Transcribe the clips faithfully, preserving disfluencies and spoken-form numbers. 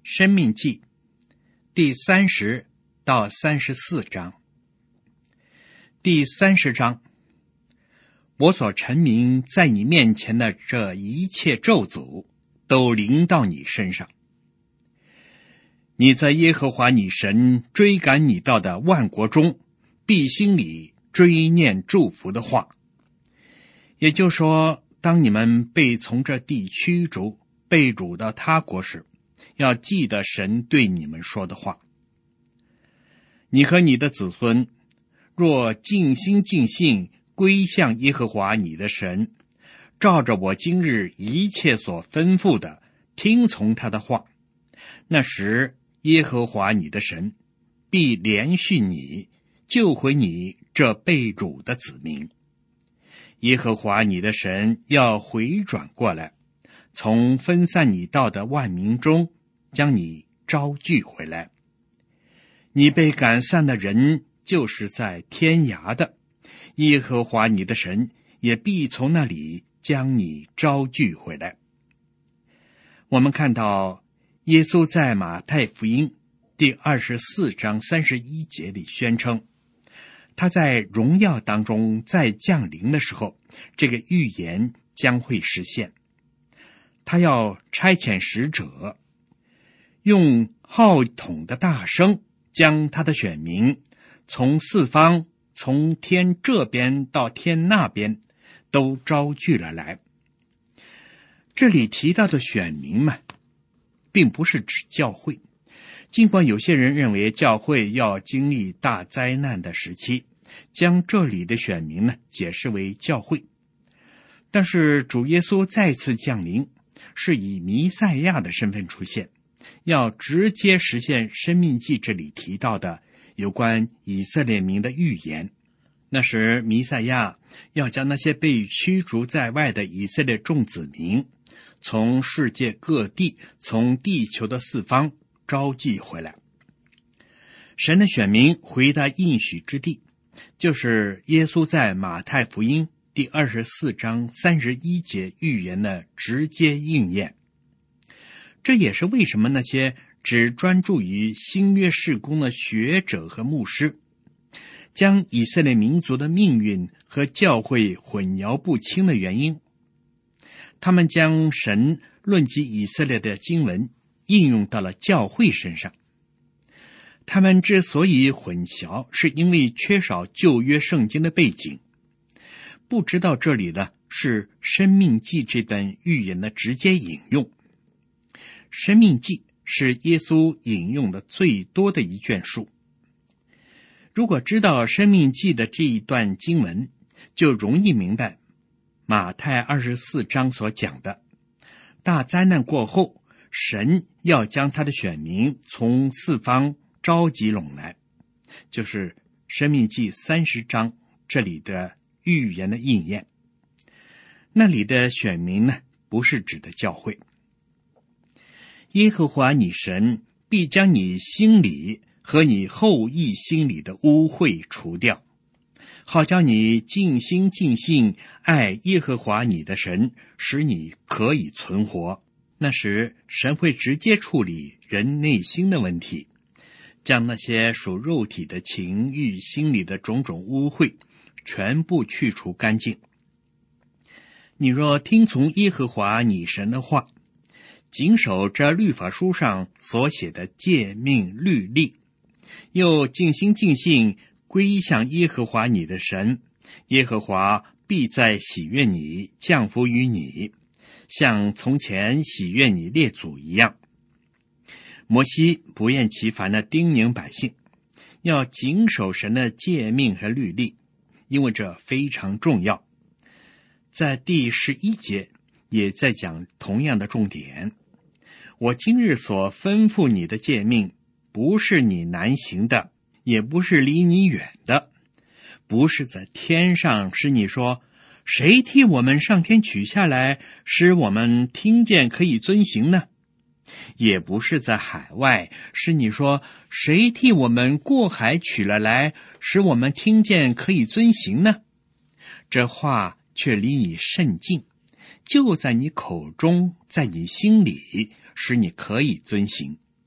申命记第三十到三十四章。第三十章，我所陈明在你面前的这一切咒诅都临到你身上。你在耶和华你神追赶你到的万国中，必心里追念祝福的话。也就是说，当你们被从这地驱逐，被掳到他国时，要记得神对你们说的话。你和你的子孙若尽心尽性归向耶和华你的神，照着我今日一切所吩咐的，听从他的话，那时耶和华你的神必怜恤你，救回你这被掳的子民。耶和华你的神要回转过来，从分散你到的万民中将你招聚回来。你被赶散的人就是在天涯的，耶和华你的神也必从那里将你招聚回来。我们看到耶稣在马太福音第二十四章三十一节里宣称，他在荣耀当中再降临的时候，这个预言将会实现。他要差遣使者，用号筒的大声，将他的选民从四方，从天这边到天那边，都招聚了来。这里提到的选民们，并不是指教会，尽管有些人认为教会要经历大灾难的时期，将这里的选民呢解释为教会。但是主耶稣再次降临，是以弥赛亚的身份出现，要直接实现申命记这里提到的有关以色列民的预言。那时弥赛亚要将那些被驱逐在外的以色列众子民，从世界各地，从地球的四方召集回来。神的选民回到应许之地，就是耶稣在马太福音第二十四章三十一节预言的直接应验。这也是为什么那些只专注于新约事工的学者和牧师，将以色列民族的命运和教会混淆不清的原因。他们将神论及以色列的经文应用到了教会身上。他们之所以混淆，是因为缺少旧约圣经的背景，不知道这里的是申命记这段预言的直接引用。申命记是耶稣引用的最多的一卷书。如果知道申命记的这一段经文，就容易明白马太二十四章所讲的大灾难过后，神要将他的选民从四方召集拢来，就是申命记三十章这里的预言的应验。那里的选民呢，不是指的教会。耶和华你神必将你心里和你后裔心里的污秽除掉，好叫你尽心尽性爱耶和华你的神，使你可以存活。那时神会直接处理人内心的问题，将那些属肉体的情欲心里的种种污秽全部去除干净。你若听从耶和华你神的话，谨守这律法书上所写的诫命律例，又尽心尽性归向耶和华你的神，耶和华必在喜悦你，降福于你，像从前喜悦你列祖一样。摩西不厌其烦地叮咛百姓，要谨守神的诫命和律例，因为这非常重要。在第十一节也在讲同样的重点。我今日所吩咐你的诫命，不是你难行的，也不是离你远的，不是在天上使你说，谁替我们上天取下来，使我们听见可以遵行呢？也不是在海外，使你说，谁替我们过海取了来，使我们听见可以遵行呢？这话却离你甚近，就在你口中，在你心里，使你可以遵行。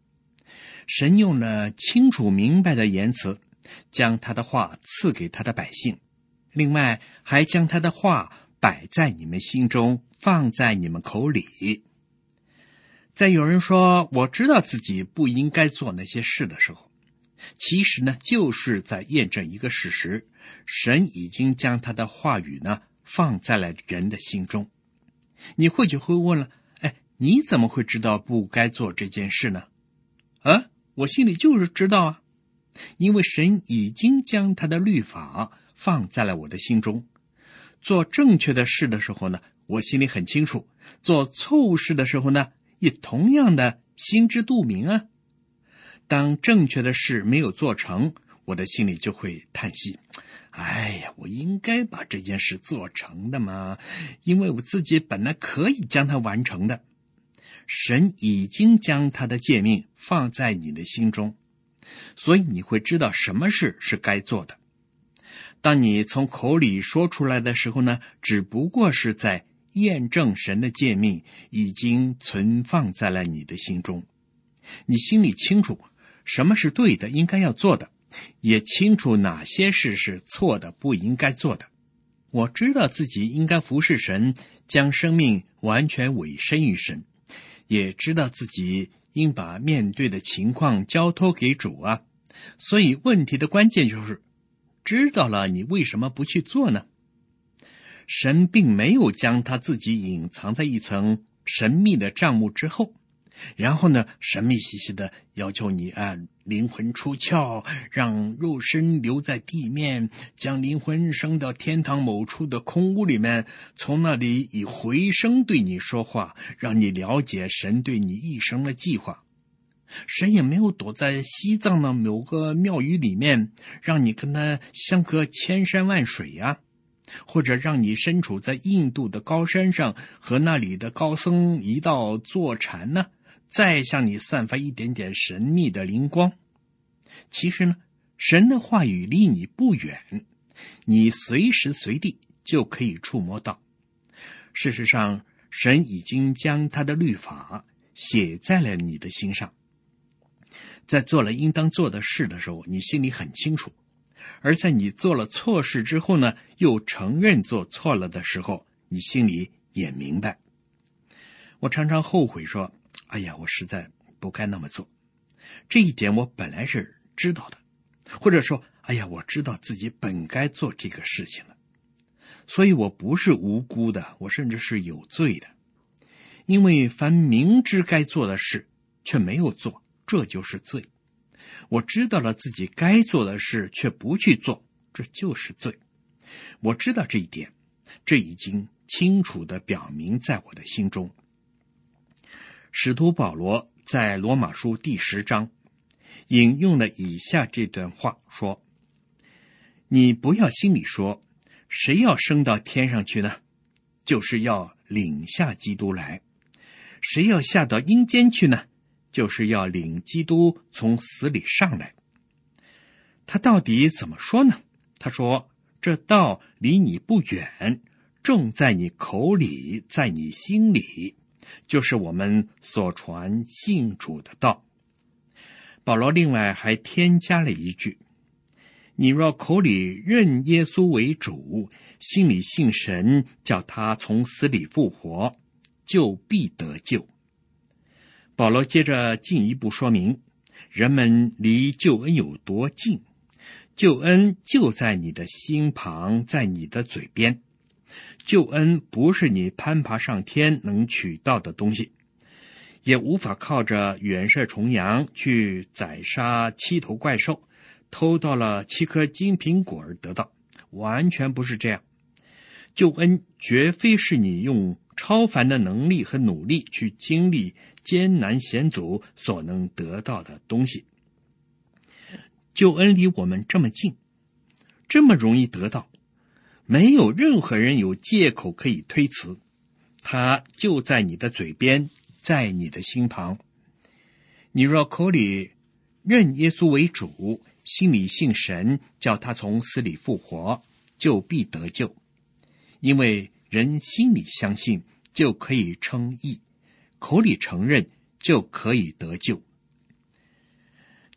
神用了清楚明白的言辞，将他的话赐给他的百姓，另外还将他的话摆在你们心中，放在你们口里。在有人说我知道自己不应该做那些事的时候，其实呢，就是在验证一个事实，神已经将他的话语呢放在了人的心中。你或许会问了，哎，你怎么会知道不该做这件事呢？啊，我心里就是知道啊，因为神已经将他的律法放在了我的心中。做正确的事的时候呢，我心里很清楚；做错误事的时候呢，也同样的心知肚明啊。当正确的事没有做成，我的心里就会叹息，哎呀，我应该把这件事做成的嘛，因为我自己本来可以将它完成的。神已经将他的诫命放在你的心中，所以你会知道什么事是该做的。当你从口里说出来的时候呢，只不过是在验证神的诫命已经存放在了你的心中。你心里清楚什么是对的，应该要做的，也清楚哪些事是错的，不应该做的。我知道自己应该服侍神，将生命完全委身于神，也知道自己应把面对的情况交托给主啊。所以问题的关键就是，知道了你为什么不去做呢？神并没有将他自己隐藏在一层神秘的帐幕之后，然后呢，神秘兮兮的要求你啊，灵魂出窍，让肉身留在地面，将灵魂升到天堂某处的空屋里面，从那里以回声对你说话，让你了解神对你一生的计划。神也没有躲在西藏的某个庙宇里面，让你跟他相隔千山万水呀、啊，或者让你身处在印度的高山上，和那里的高僧一道坐禅呢，再向你散发一点点神秘的灵光。其实呢，神的话语离你不远，你随时随地就可以触摸到。事实上，神已经将他的律法写在了你的心上。在做了应当做的事的时候，你心里很清楚；而在你做了错事之后呢，又承认做错了的时候，你心里也明白。我常常后悔说，哎呀，我实在不该那么做。这一点我本来是知道的，或者说，哎呀，我知道自己本该做这个事情了。所以我不是无辜的，我甚至是有罪的。因为凡明知该做的事却没有做，这就是罪。我知道了自己该做的事却不去做，这就是罪。我知道这一点，这已经清楚地表明在我的心中。使徒保罗在罗马书第十章引用了以下这段话，说：你不要心里说，谁要升到天上去呢？就是要领下基督来。谁要下到阴间去呢？就是要领基督从死里上来。他到底怎么说呢？他说，这道离你不远，正在你口里，在你心里，就是我们所传信主的道。保罗另外还添加了一句，你若口里认耶稣为主，心里信神，叫他从死里复活，就必得救。保罗接着进一步说明，人们离救恩有多近。救恩就在你的心旁，在你的嘴边。救恩不是你攀爬上天能取到的东西，也无法靠着远射重洋去宰杀七头怪兽，偷到了七颗金苹果而得到，完全不是这样。救恩绝非是你用超凡的能力和努力去经历艰难险阻所能得到的东西。救恩离我们这么近，这么容易得到，没有任何人有借口可以推辞，它就在你的嘴边，在你的心旁。你若口里认耶稣为主，心里信神，叫他从死里复活，就必得救。因为人心里相信，就可以称义，口里承认，就可以得救。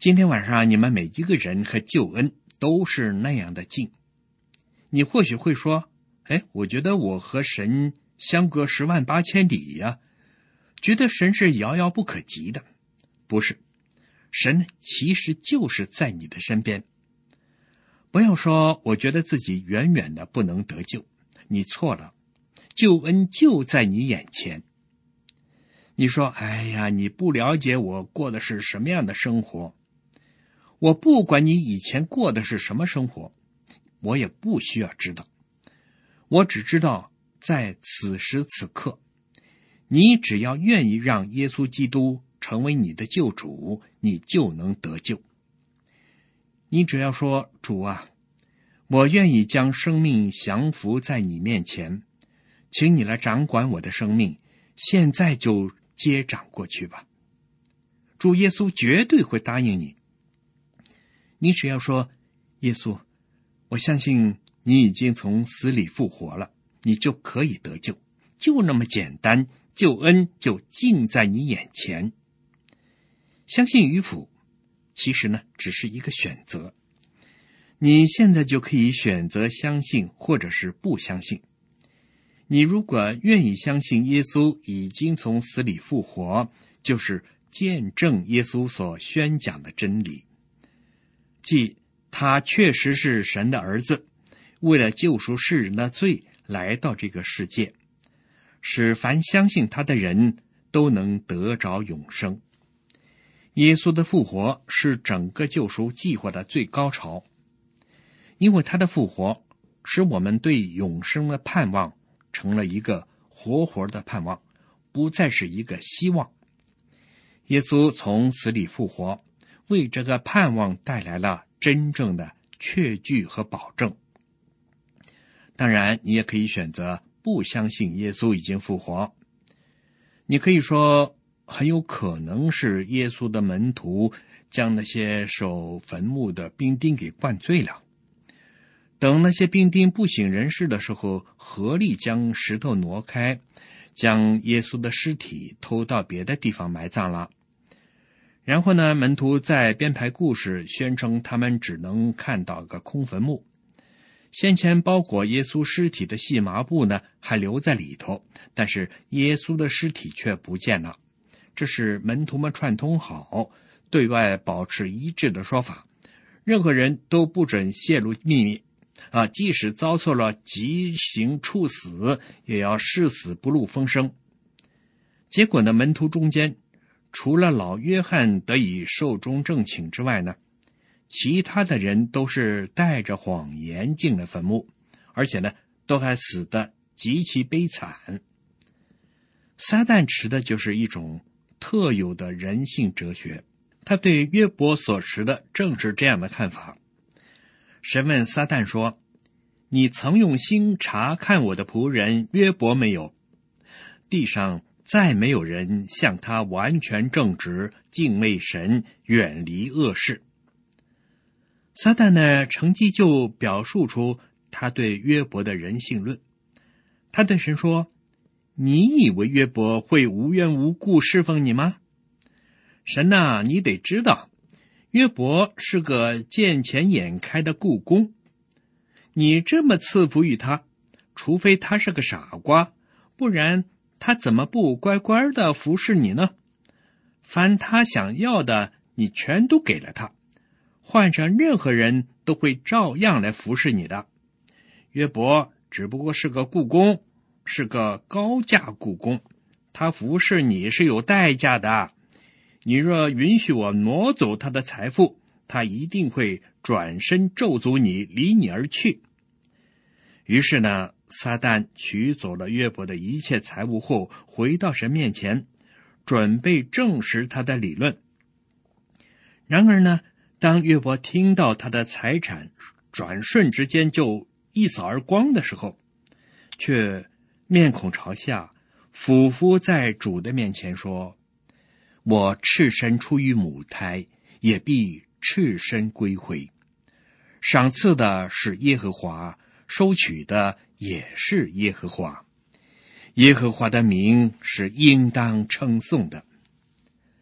今天晚上你们每一个人和救恩都是那样的近。你或许会说，哎，我觉得我和神相隔十万八千里呀、啊，觉得神是遥遥不可及的。不是，神其实就是在你的身边。不要说我觉得自己远远的不能得救，你错了，救恩就在你眼前。你说，哎呀，你不了解我过的是什么样的生活。我不管你以前过的是什么生活，我也不需要知道。我只知道在此时此刻，你只要愿意让耶稣基督成为你的救主，你就能得救。你只要说，主啊，我愿意将生命降服在你面前，请你来掌管我的生命，现在就接掌过去吧。主耶稣绝对会答应你。你只要说，耶稣，我相信你已经从死里复活了，你就可以得救，就那么简单，救恩就近在你眼前。相信与否，其实呢，只是一个选择。你现在就可以选择相信或者是不相信。你如果愿意相信耶稣已经从死里复活，就是见证耶稣所宣讲的真理，即他确实是神的儿子，为了救赎世人的罪来到这个世界，使凡相信他的人都能得着永生。耶稣的复活是整个救赎计划的最高潮，因为他的复活使我们对永生的盼望成了一个活活的盼望，不再是一个希望。耶稣从死里复活，为这个盼望带来了真正的确据和保证。当然，你也可以选择不相信耶稣已经复活。你可以说，很有可能是耶稣的门徒将那些守坟墓的兵丁给灌醉了，等那些兵丁不省人事的时候，合力将石头挪开，将耶稣的尸体偷到别的地方埋葬了。然后呢，门徒再编排故事，宣称他们只能看到个空坟墓。先前包裹耶稣尸体的细麻布呢，还留在里头，但是耶稣的尸体却不见了。这是门徒们串通好，对外保持一致的说法，任何人都不准泄露秘密啊！即使遭受了极刑处死，也要誓死不露风声。结果呢，门徒中间除了老约翰得以寿终正寝之外呢，其他的人都是带着谎言进了坟墓，而且呢，都还死得极其悲惨。撒旦持的就是一种特有的人性哲学，他对约伯所持的正是这样的看法。神问撒旦说，你曾用心查看我的仆人约伯没有？地上再没有人像他完全正直，敬畏神，远离恶事。撒旦呢，乘机就表述出他对约伯的人性论。他对神说，你以为约伯会无缘无故侍奉你吗？神啊，你得知道，约伯是个见钱眼开的雇工，你这么赐福于他，除非他是个傻瓜，不然他怎么不乖乖的服侍你呢？凡他想要的，你全都给了他，换成任何人都会照样来服侍你的。约伯只不过是个雇工，是个高价雇工，他服侍你是有代价的。你若允许我挪走他的财富，他一定会转身咒诅你，离你而去。于是呢，撒旦取走了约伯的一切财物后，回到神面前，准备证实他的理论。然而呢，当约伯听到他的财产转瞬之间就一扫而光的时候，却面孔朝下，俯伏在主的面前说，我赤身出于母胎，也必赤身归回。赏赐的是耶和华，收取的也是耶和华。耶和华的名是应当称颂的。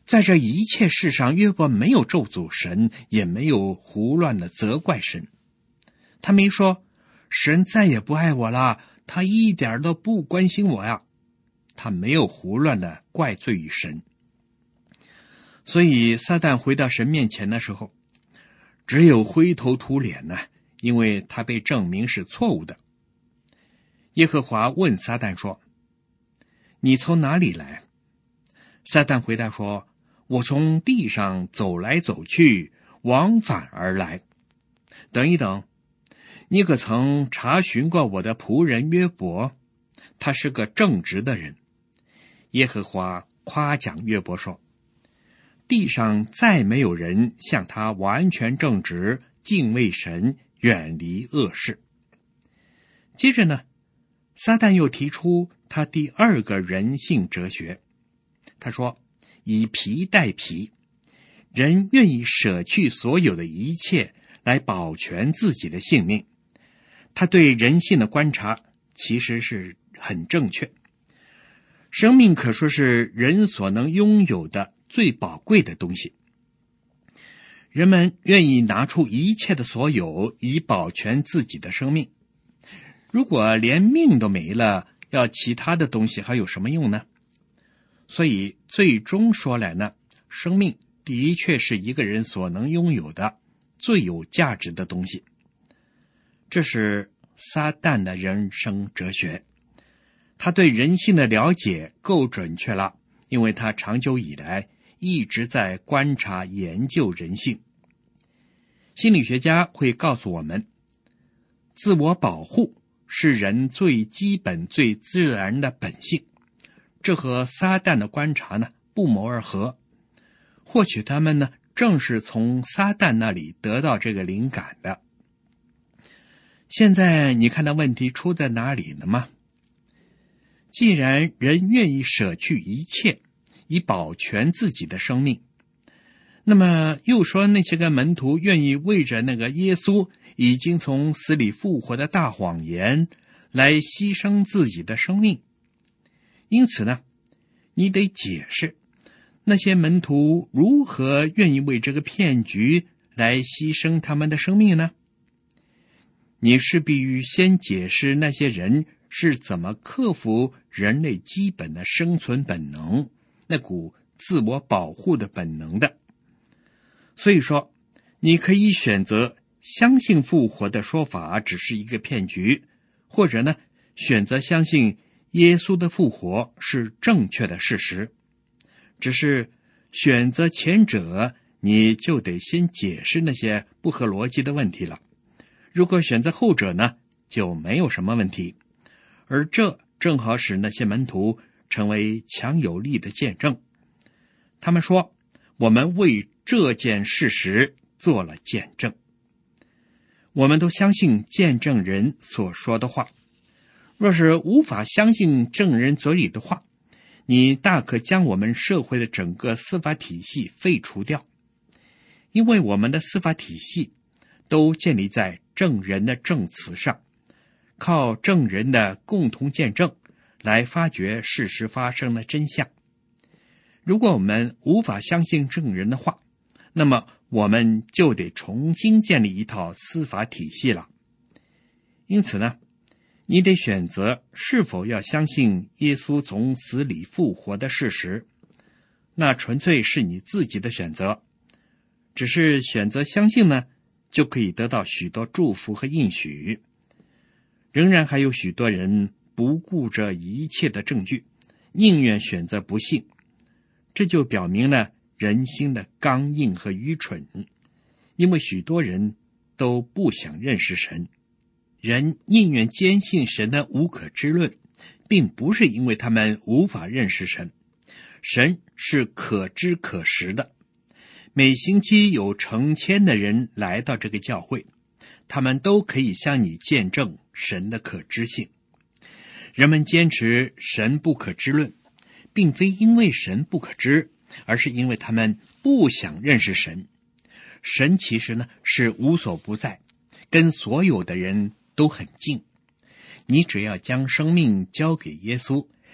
在这一切事上，约伯没有咒诅神，也没有胡乱的责怪神。他没说神再也不爱我了，他一点都不关心我呀。他没有胡乱的怪罪于神。所以撒旦回到神面前的时候，只有灰头土脸呢，因为他被证明是错误的。耶和华问撒旦说：你从哪里来？撒旦回答说：我从地上走来走去，往返而来。等一等，你可曾查询过我的仆人约伯？他是个正直的人。耶和华夸奖约伯说：地上再没有人像他完全正直，敬畏神，远离恶事。接着呢，撒旦又提出他第二个人性哲学。他说：以皮代皮，人愿意舍去所有的一切来保全自己的性命。他对人性的观察其实是很正确。生命可说是人所能拥有的最宝贵的东西。人们愿意拿出一切的所有以保全自己的生命。如果连命都没了，要其他的东西还有什么用呢？所以最终说来呢，生命的确是一个人所能拥有的最有价值的东西。这是撒旦的人生哲学。他对人性的了解够准确了，因为他长久以来一直在观察研究人性。心理学家会告诉我们，自我保护是人最基本最自然的本性，这和撒旦的观察呢不谋而合。或许他们呢正是从撒旦那里得到这个灵感的。现在你看到问题出在哪里了吗？既然人愿意舍去一切以保全自己的生命，那么又说那些个门徒愿意为着那个耶稣已经从死里复活的大谎言来牺牲自己的生命。因此呢，你得解释那些门徒如何愿意为这个骗局来牺牲他们的生命呢？你势必先解释那些人是怎么克服人类基本的生存本能，那股自我保护的本能的。所以说，你可以选择相信复活的说法只是一个骗局，或者呢，选择相信耶稣的复活是正确的事实。只是选择前者，你就得先解释那些不合逻辑的问题了。如果选择后者呢，就没有什么问题。而这正好使那些门徒成为强有力的见证。他们说，我们为这件事实做了见证。我们都相信见证人所说的话。若是无法相信证人嘴里的话，你大可将我们社会的整个司法体系废除掉。因为我们的司法体系都建立在证人的证词上，靠证人的共同见证来发掘事实发生的真相。如果我们无法相信证人的话，那么我们就得重新建立一套司法体系了。因此呢，你得选择是否要相信耶稣从死里复活的事实，那纯粹是你自己的选择。只是选择相信呢，就可以得到许多祝福和应许。仍然还有许多人不顾着一切的证据，宁愿选择不信。这就表明了人心的刚硬和愚蠢，因为许多人都不想认识神。人宁愿坚信神的无可知论，并不是因为他们无法认识神。神是可知可识的。每星期有成千的人来到这个教会，他们都可以向你见证神的可知性。人们坚持神不可知论，并非因为神不可知，而是因为他们不想认识神。神其实呢是无所不在，跟所有的人都很近。你只要将生命交给耶稣，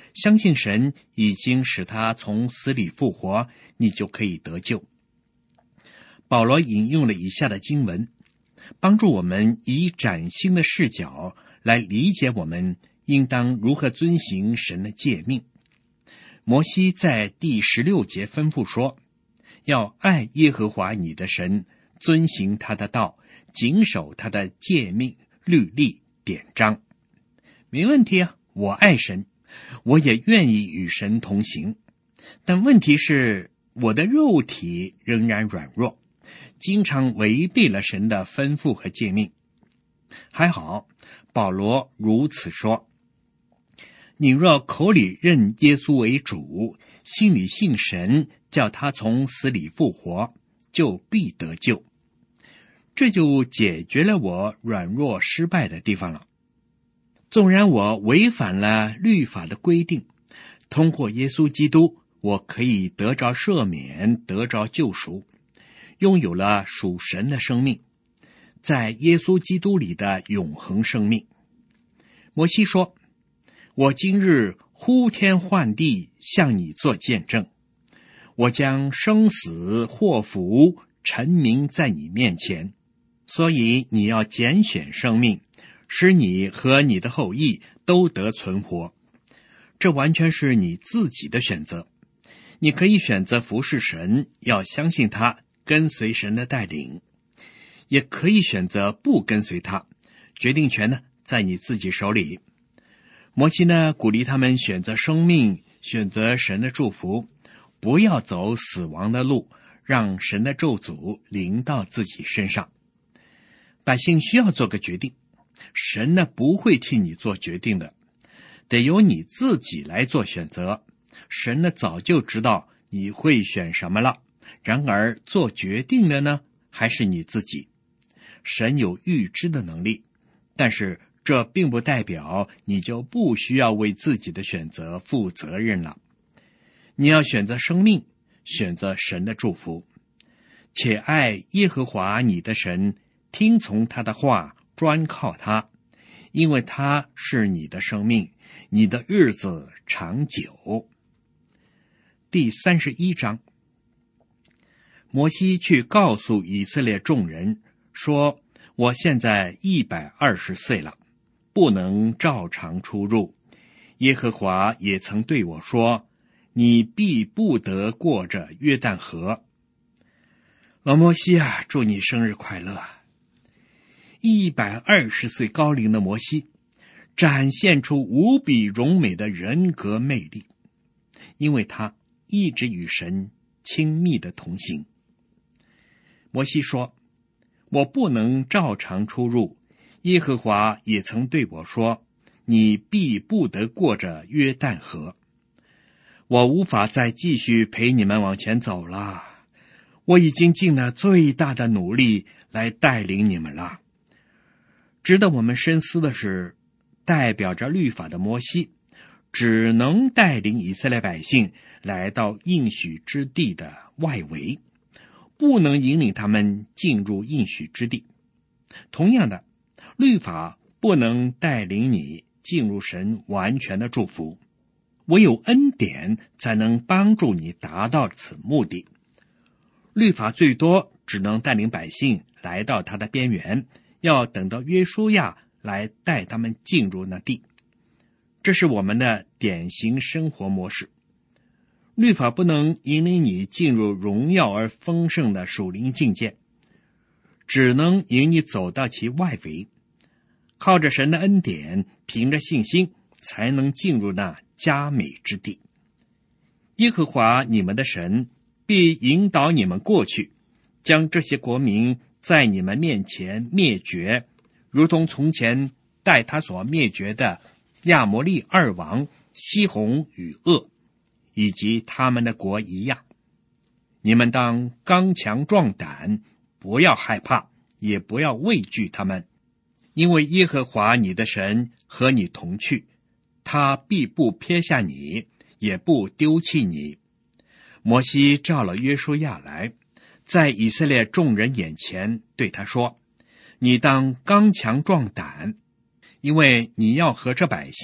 相信神已经使他从死里复活，你就可以得救。保罗引用了以下的经文，帮助我们以崭新的视角来理解我们应当如何遵行神的诫命。摩西在第十六节吩咐说，要爱耶和华你的神，遵行他的道，谨守他的诫命、律例、典章。没问题啊，我爱神，我也愿意与神同行。但问题是，我的肉体仍然软弱，经常违背了神的吩咐和诫命。还好，保罗如此说，你若口里认耶稣为主，心里信神，叫他从死里复活，就必得救。这就解决了我软弱失败的地方了。纵然我违反了律法的规定，通过耶稣基督，我可以得着赦免，得着救赎，拥有了属神的生命，在耶稣基督里的永恒生命。摩西说，我今日呼天唤地向你做见证，我将生死祸福陈明在你面前，所以你要拣选生命，使你和你的后裔都得存活。这完全是你自己的选择，你可以选择服侍神，要相信他，跟随神的带领，也可以选择不跟随他，决定权呢在你自己手里。摩西呢鼓励他们选择生命，选择神的祝福，不要走死亡的路，让神的咒诅临到自己身上。百姓需要做个决定，神呢不会替你做决定的，得由你自己来做选择。神呢早就知道你会选什么了，然而做决定的呢还是你自己。神有预知的能力，但是这并不代表你就不需要为自己的选择负责任了。你要选择生命，选择神的祝福，且爱耶和华你的神，听从他的话，专靠他，因为他是你的生命，你的日子长久。第三十一章，摩西去告诉以色列众人说，我现在一百二十岁了，不能照常出入。耶和华也曾对我说，你必不得过这约旦河。老摩西啊，祝你生日快乐！一百二十岁高龄的摩西展现出无比荣美的人格魅力，因为他一直与神亲密的同行。摩西说，我不能照常出入，耶和华也曾对我说，你必不得过着约旦河。我无法再继续陪你们往前走了，我已经尽了最大的努力来带领你们了。值得我们深思的是，代表着律法的摩西只能带领以色列百姓来到应许之地的外围，不能引领他们进入应许之地。同样的，律法不能带领你进入神完全的祝福，唯有恩典才能帮助你达到此目的。律法最多只能带领百姓来到他的边缘，要等到约书亚来带他们进入那地。这是我们的典型生活模式。律法不能引领你进入荣耀而丰盛的属灵境界，只能引你走到其外围，靠着神的恩典，凭着信心才能进入那佳美之地。耶和华你们的神必引导你们过去，将这些国民在你们面前灭绝，如同从前带他所灭绝的亚摩利二王西宏与噩以及他们的国一样。你们当刚强壮胆，不要害怕，也不要畏惧他们，因为耶和华你的神和你同去，他必不撇下你，也不丢弃你。摩西召了约书亚来，在以色列众人眼前对他说，你当刚强壮胆，因为你要和这百姓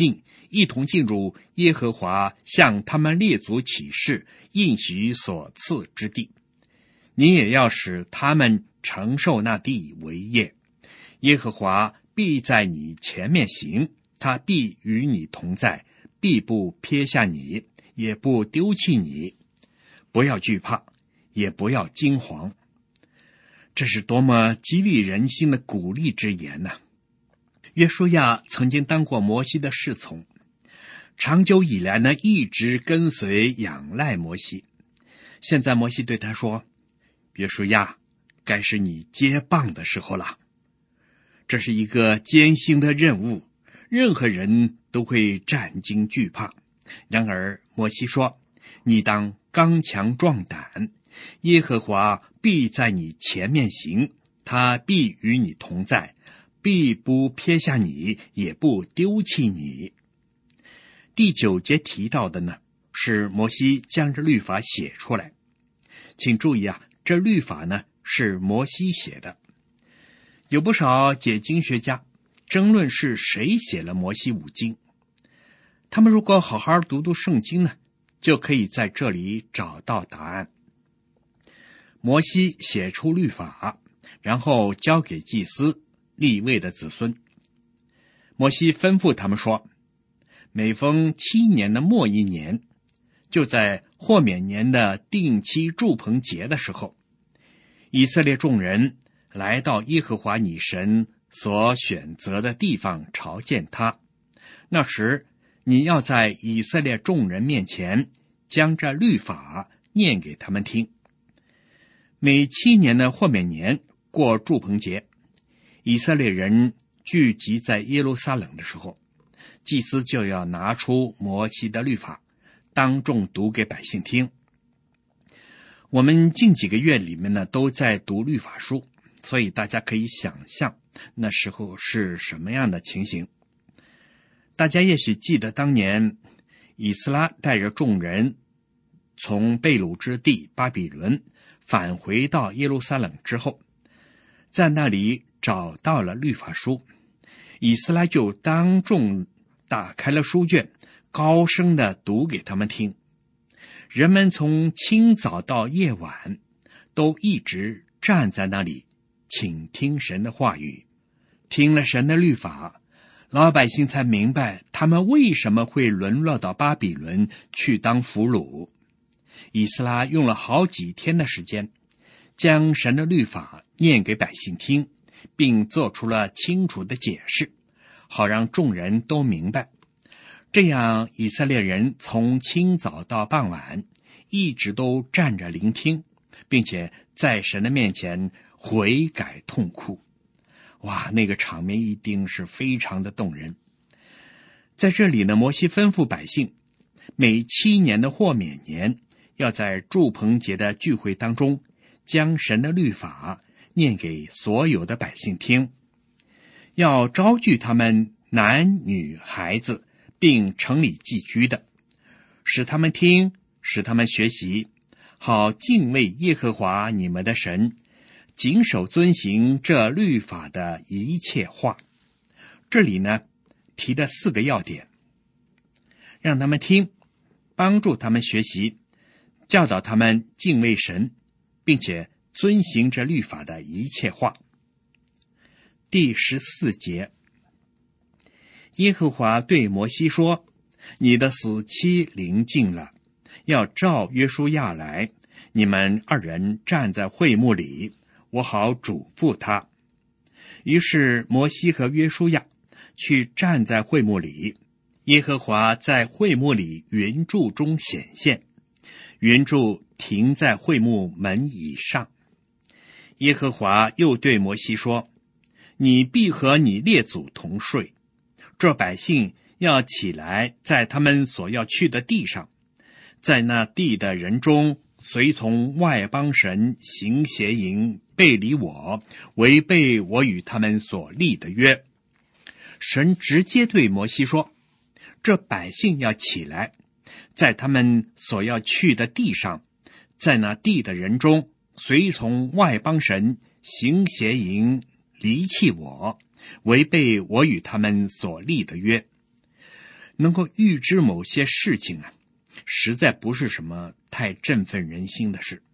一同进入耶和华向他们列祖起誓应许所赐之地。你也要使他们承受那地为业。耶和华必在你前面行，他必与你同在，必不撇下你，也不丢弃你。不要惧怕，也不要惊惶。这是多么激励人心的鼓励之言呢、啊！约书亚曾经当过摩西的侍从，长久以来呢，一直跟随仰赖摩西。现在摩西对他说：约书亚，该是你接棒的时候了。这是一个艰辛的任务，任何人都会战惊惧怕。然而摩西说：你当刚强壮胆，耶和华必在你前面行，他必与你同在，必不撇下你，也不丢弃你。第九节提到的呢，是摩西将这律法写出来。请注意啊，这律法呢是摩西写的。有不少解经学家争论是谁写了摩西五经。他们如果好好读读圣经呢，就可以在这里找到答案。摩西写出律法，然后交给祭司利未的子孙。摩西吩咐他们说，每逢七年的末一年，就在豁免年的定期住棚节的时候，以色列众人来到耶和华你神所选择的地方朝见他。那时你要在以色列众人面前将这律法念给他们听。每七年的豁免年过住棚节，以色列人聚集在耶路撒冷的时候，祭司就要拿出摩西的律法，当众读给百姓听。我们近几个月里面呢，都在读律法书，所以大家可以想象那时候是什么样的情形。大家也许记得当年以斯拉带着众人从被掳之地巴比伦返回到耶路撒冷之后，在那里找到了律法书，以斯拉就当众打开了书卷，高声地读给他们听。人们从清早到夜晚都一直站在那里倾听神的话语。听了神的律法，老百姓才明白他们为什么会沦落到巴比伦去当俘虏。以斯拉用了好几天的时间，将神的律法念给百姓听，并做出了清楚的解释，好让众人都明白。这样以色列人从清早到傍晚一直都站着聆听，并且在神的面前悔改痛哭。哇，那个场面一定是非常的动人。在这里呢，摩西吩咐百姓，每七年的豁免年，要在住棚节的聚会当中，将神的律法念给所有的百姓听，要招聚他们男女孩子，并城里寄居的，使他们听，使他们学习，好敬畏耶和华你们的神，谨守遵行这律法的一切话。这里呢，提的四个要点，让他们听，帮助他们学习，教导他们敬畏神，并且遵行这律法的一切话。第十四节，耶和华对摩西说，你的死期临近了，要召约书亚来，你们二人站在会幕里，我好嘱咐他。于是摩西和约书亚去站在会幕里，耶和华在会幕里云柱中显现，云柱停在会幕门以上。耶和华又对摩西说，你必和你列祖同睡，这百姓要起来，在他们所要去的地上，在那地的人中随从外邦神行邪淫，背离我，违背我与他们所立的约。神直接对摩西说，这百姓要起来，在他们所要去的地上，在那地的人中随从外邦神行邪淫，离弃我，违背我与他们所立的约。 能够预知某些事情啊，实在不是什么太振奋人心的事。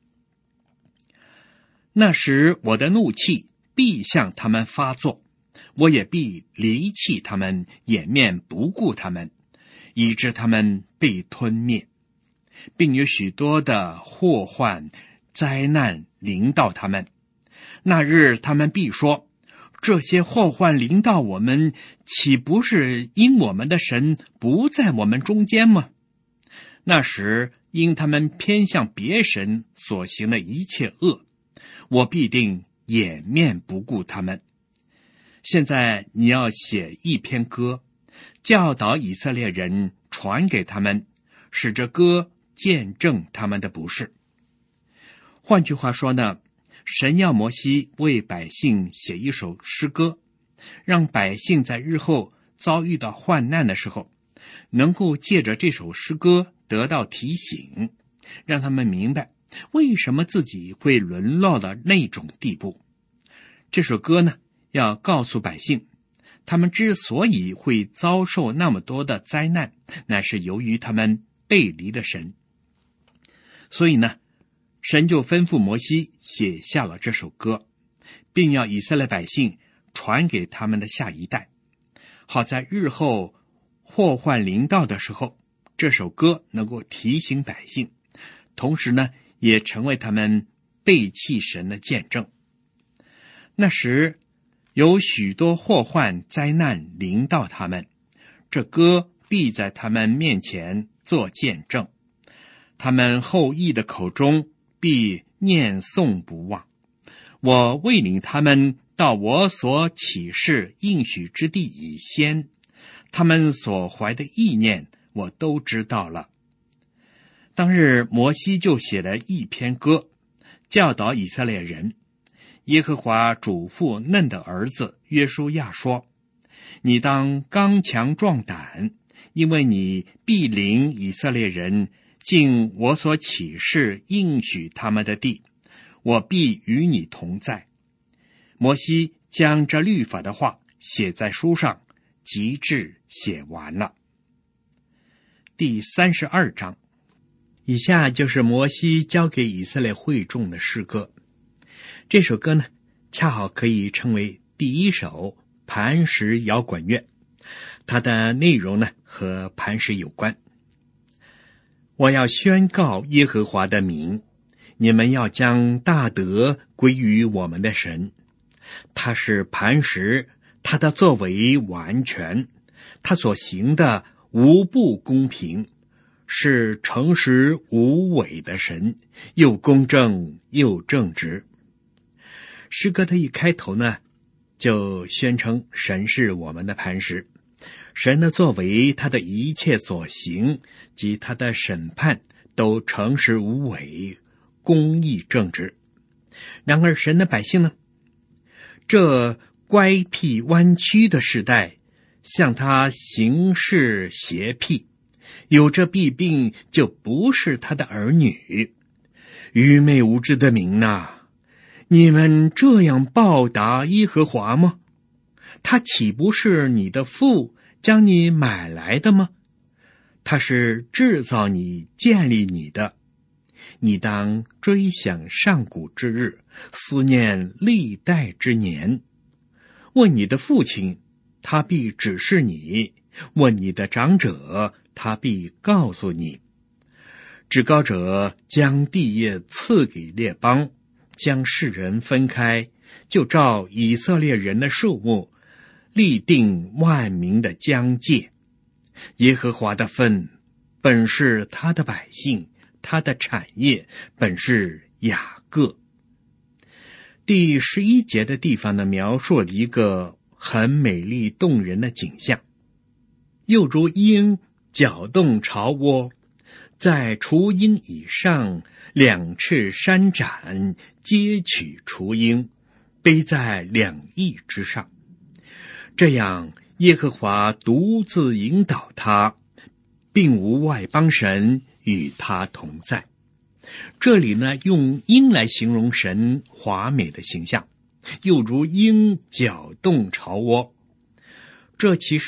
那时我的怒气必向他们发作，我也必离弃他们，掩面不顾他们，以致他们被吞灭，并有许多的祸患灾难临到他们。那日他们必说，这些祸患临到我们，岂不是因我们的神不在我们中间吗？那时因他们偏向别神所行的一切恶，我必定掩面不顾他们。现在你要写一篇歌，教导以色列人，传给他们，使这歌见证他们的不是。换句话说呢，神要摩西为百姓写一首诗歌，让百姓在日后遭遇到患难的时候，能够借着这首诗歌得到提醒，让他们明白为什么自己会沦落到那种地步。这首歌呢，要告诉百姓，他们之所以会遭受那么多的灾难，乃是由于他们背离了神。所以呢，神就吩咐摩西写下了这首歌，并要以色列百姓传给他们的下一代，好在日后祸患临到的时候，这首歌能够提醒百姓，同时呢，也成为他们背弃神的见证。那时有许多祸患灾难临到他们，这歌必在他们面前做见证，他们后裔的口中必念诵不忘。我未领他们到我所启示应许之地以先，他们所怀的意念我都知道了。当日摩西就写了一篇歌，教导以色列人。耶和华嘱咐嫩的儿子约书亚说，你当刚强壮胆，因为你必领以色列人进我所启示应许他们的地，我必与你同在。摩西将这律法的话写在书上，极致写完了。第三十二章，以下就是摩西交给以色列会众的诗歌。这首歌呢，恰好可以称为第一首磐石摇滚乐，它的内容呢和磐石有关。我要宣告耶和华的名，你们要将大德归于我们的神。他是磐石，他的作为完全，他所行的无不公平，是诚实无伪的神，又公正又正直。诗歌的一开头呢，就宣称神是我们的磐石，神的作为，他的一切所行及他的审判都诚实无伪，公义正直。然而神的百姓呢，这乖僻弯曲的时代，向他行事邪僻，有这弊病就不是他的儿女。愚昧无知的民哪，你们这样报答耶和华吗？他岂不是你的父将你买来的吗？他是制造你建立你的，你当追想上古之日，思念历代之年。问你的父亲，他必指示你；问你的长者，他必告诉你。至高者将地业赐给列邦，将世人分开，就照以色列人的数目，立定万民的疆界。耶和华的份本是他的百姓，他的产业本是雅各。第十一节的地方呢，描述了一个很美丽动人的景象，又如鹰搅动巢窝，在雏鹰以上，两翅扇展，接取雏鹰，背在两翼之上。这样耶和华独自引导他，并无外邦神与他同在。这里呢，用鹰来形容神华美的形象，又如鹰搅动巢窝。这其实呢，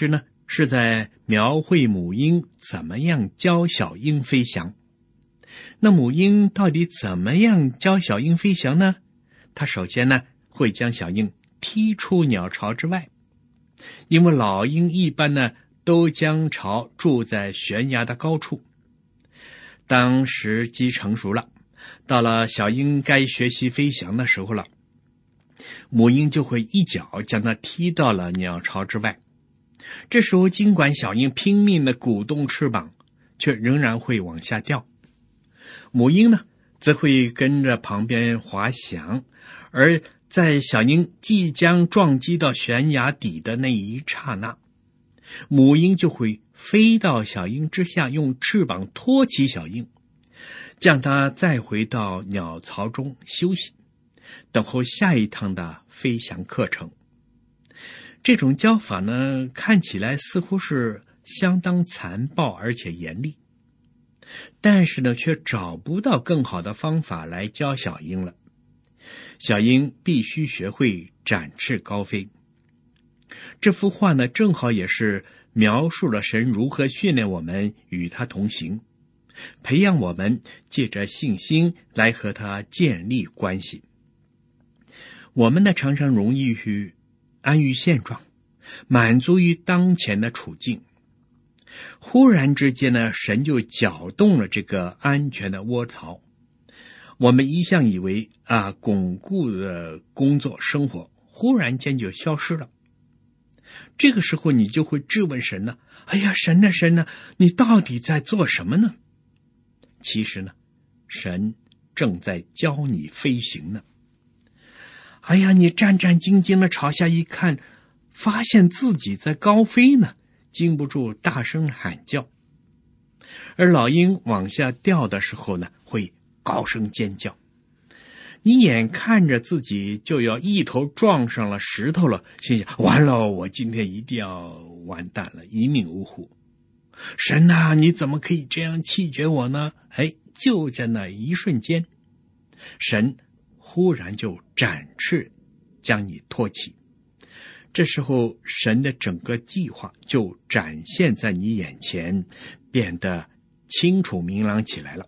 是在描绘母鹰怎么样教小鹰飞翔。那母鹰到底怎么样教小鹰飞翔呢？它首先呢，会将小鹰踢出鸟巢之外，因为老鹰一般呢都将巢筑在悬崖的高处。当时机成熟了，到了小鹰该学习飞翔的时候了，母鹰就会一脚将它踢到了鸟巢之外。这时候尽管小鹰拼命地鼓动翅膀，却仍然会往下掉。母鹰呢，则会跟着旁边滑翔，而在小鹰即将撞击到悬崖底的那一刹那，母鹰就会飞到小鹰之下，用翅膀托起小鹰，将它再回到鸟巢中休息，等候下一趟的飞翔课程。这种教法呢，看起来似乎是相当残暴而且严厉，但是呢，却找不到更好的方法来教小鹰了。小鹰必须学会展翅高飞。这幅画呢，正好也是描述了神如何训练我们与他同行，培养我们借着信心来和他建立关系。我们呢，常常容易于安于现状，满足于当前的处境。忽然之间呢，神就搅动了这个安全的窝巢。我们一向以为啊，巩固的工作生活忽然间就消失了。这个时候你就会质问神呢，哎呀，神啊神啊，你到底在做什么呢？其实呢，神正在教你飞行呢。哎呀，你战战兢兢的朝下一看，发现自己在高飞呢，禁不住大声喊叫。而老鹰往下掉的时候呢，会高声尖叫。你眼看着自己就要一头撞上了石头了，心想完了，我今天一定要完蛋了，一命呜呼。神啊，你怎么可以这样弃绝我呢？哎，就在那一瞬间，神忽然就展翅将你托起。这时候神的整个计划就展现在你眼前，变得清楚明朗起来了。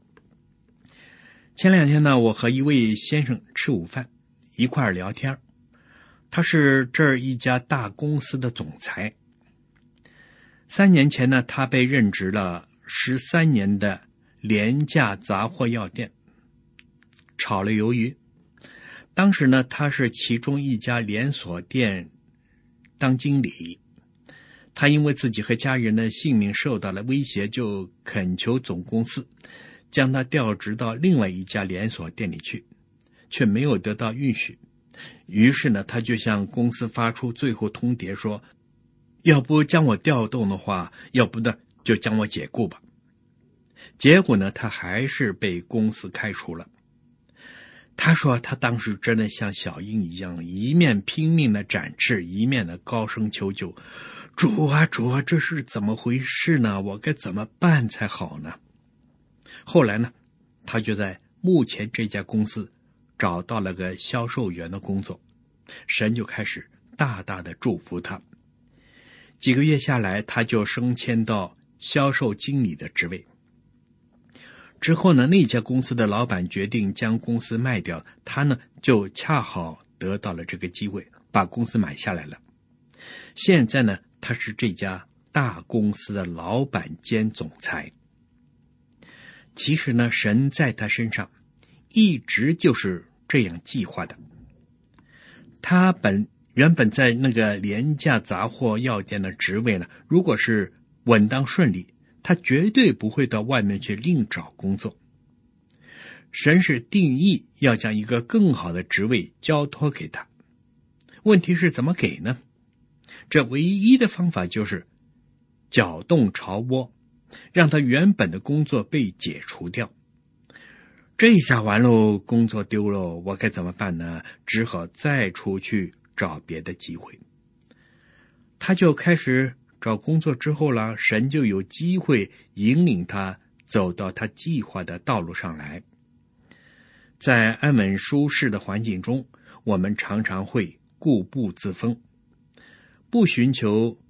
前两天呢，我和一位先生吃午饭，一块儿聊天。他是这儿一家大公司的总裁。三年前呢，他被任职了十三年的廉价杂货药店，炒了鱿鱼。当时呢，他是其中一家连锁店当经理。他因为自己和家人的性命受到了威胁，就恳求总公司将他调职到另外一家连锁店里去，却没有得到允许。于是呢，他就向公司发出最后通牒说，要不将我调动的话，要不呢就将我解雇吧。结果呢，他还是被公司开除了。他说他当时真的像小鹰一样，一面拼命的展翅，一面的高声求救，主啊主啊，这是怎么回事呢？我该怎么办才好呢？后来呢，他就在目前这家公司找到了个销售员的工作，神就开始大大的祝福他。几个月下来，他就升迁到销售经理的职位。之后呢，那家公司的老板决定将公司卖掉，他呢就恰好得到了这个机会，把公司买下来了。现在呢，他是这家大公司的老板兼总裁。其实呢，神在他身上一直就是这样计划的。他本原本在那个廉价杂货药店的职位呢，如果是稳当顺利，他绝对不会到外面去另找工作。神是定义要将一个更好的职位交托给他。问题是怎么给呢？这唯一的方法就是搅动巢窝，让他原本的工作被解除掉。这一下完喽，工作丢了，我该怎么办呢？只好再出去找别的机会。他就开始找工作之后了，神就有机会引领他走到他计划的道路上来。在安稳舒适的环境中，我们常常会固步自封，不寻求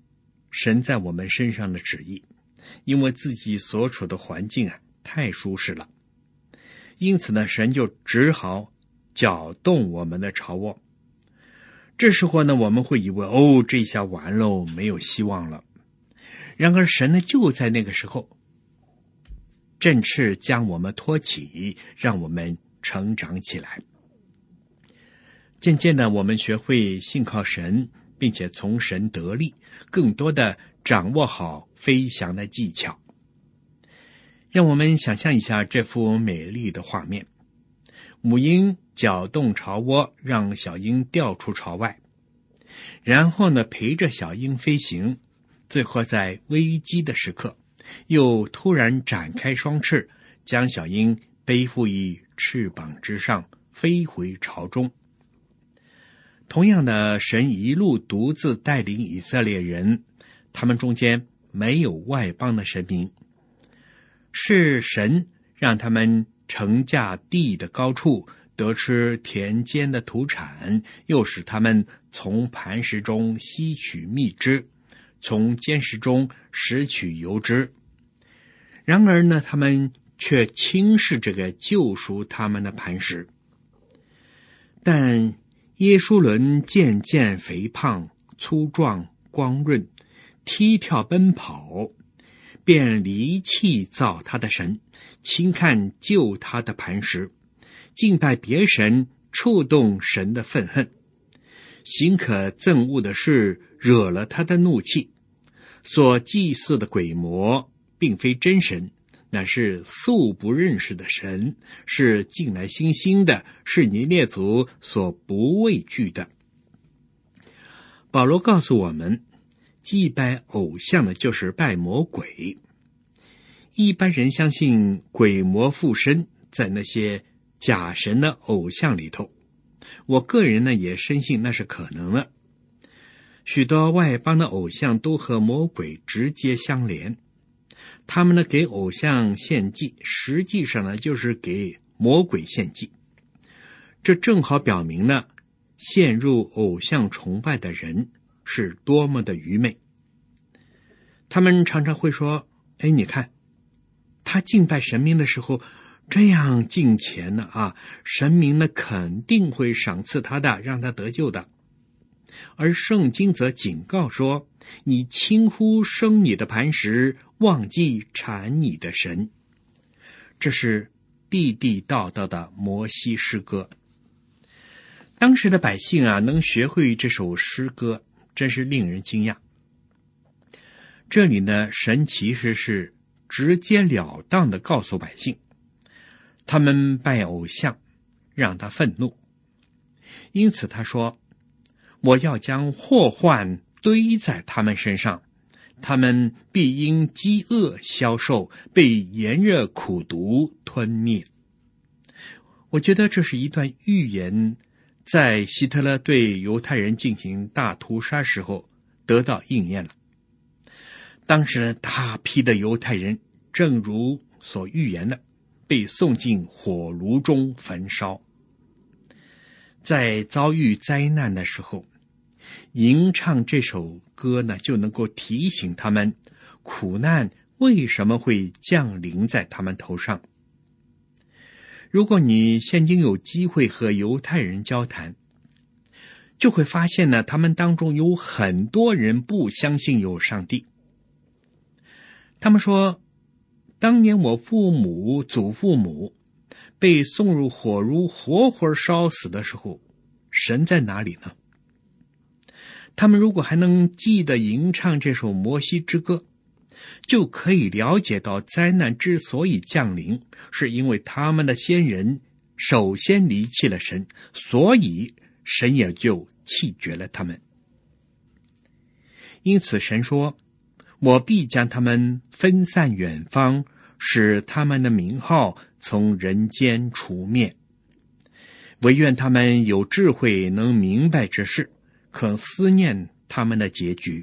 神在我们身上的旨意，因为自己所处的环境啊太舒适了，因此呢，神就只好搅动我们的巢窝。这时候呢，我们会以为哦，这下完喽，没有希望了。然而神呢，就在那个时候正是将我们托起，让我们成长起来。渐渐的，我们学会信靠神，并且从神得力，更多的掌握好飞翔的技巧。让我们想象一下这幅美丽的画面：母鹰搅动巢窝，让小鹰掉出巢外，然后呢，陪着小鹰飞行，最后在危机的时刻，又突然展开双翅，将小鹰背负于翅膀之上，飞回巢中。同样的，神一路独自带领以色列人，他们中间没有外邦的神明，是神让他们乘驾地的高处，得吃田间的土产，又使他们从磐石中吸取蜜汁，从坚石中拾取油脂。然而呢，他们却轻视这个救赎他们的磐石。但耶书伦渐渐肥胖、粗壮、光润，踢跳奔跑，便离弃造他的神，轻看救他的磐石，敬拜别神，触动神的愤恨。行可憎恶的事，惹了他的怒气。所祭祀的鬼魔并非真神，乃是素不认识的神，是近来新兴的，是你列祖所不畏惧的。保罗告诉我们，祭拜偶像的就是拜魔鬼。一般人相信鬼魔附身在那些假神的偶像里头，我个人呢也深信那是可能的。许多外邦的偶像都和魔鬼直接相连，他们呢给偶像献祭，实际上呢就是给魔鬼献祭。这正好表明呢，陷入偶像崇拜的人是多么的愚昧。他们常常会说，哎，你看他敬拜神明的时候这样敬虔呢啊，神明呢肯定会赏赐他的，让他得救的。而圣经则警告说，你轻忽生你的磐石，忘记产你的神。这是地地道道的摩西诗歌。当时的百姓啊，能学会这首诗歌，真是令人惊讶。这里呢，神其实是直截了当地告诉百姓，他们拜偶像，让他愤怒。因此他说，我要将祸患堆在他们身上，他们必因饥饿消瘦，被炎热苦毒吞灭。我觉得这是一段预言，在希特勒对犹太人进行大屠杀时候得到应验了。当时呢，大批的犹太人正如所预言的，被送进火炉中焚烧。在遭遇灾难的时候，吟唱这首歌呢，就能够提醒他们，苦难为什么会降临在他们头上。如果你现今有机会和犹太人交谈，就会发现呢，他们当中有很多人不相信有上帝。他们说，当年我父母、祖父母被送入火炉活活烧死的时候，神在哪里呢？他们如果还能记得吟唱这首摩西之歌，就可以了解到灾难之所以降临，是因为他们的先人首先离弃了神，所以神也就弃绝了他们。因此神说，我必将他们分散远方，使他们的名号从人间除灭。唯愿他们有智慧，能明白这事，可思念他们的结局。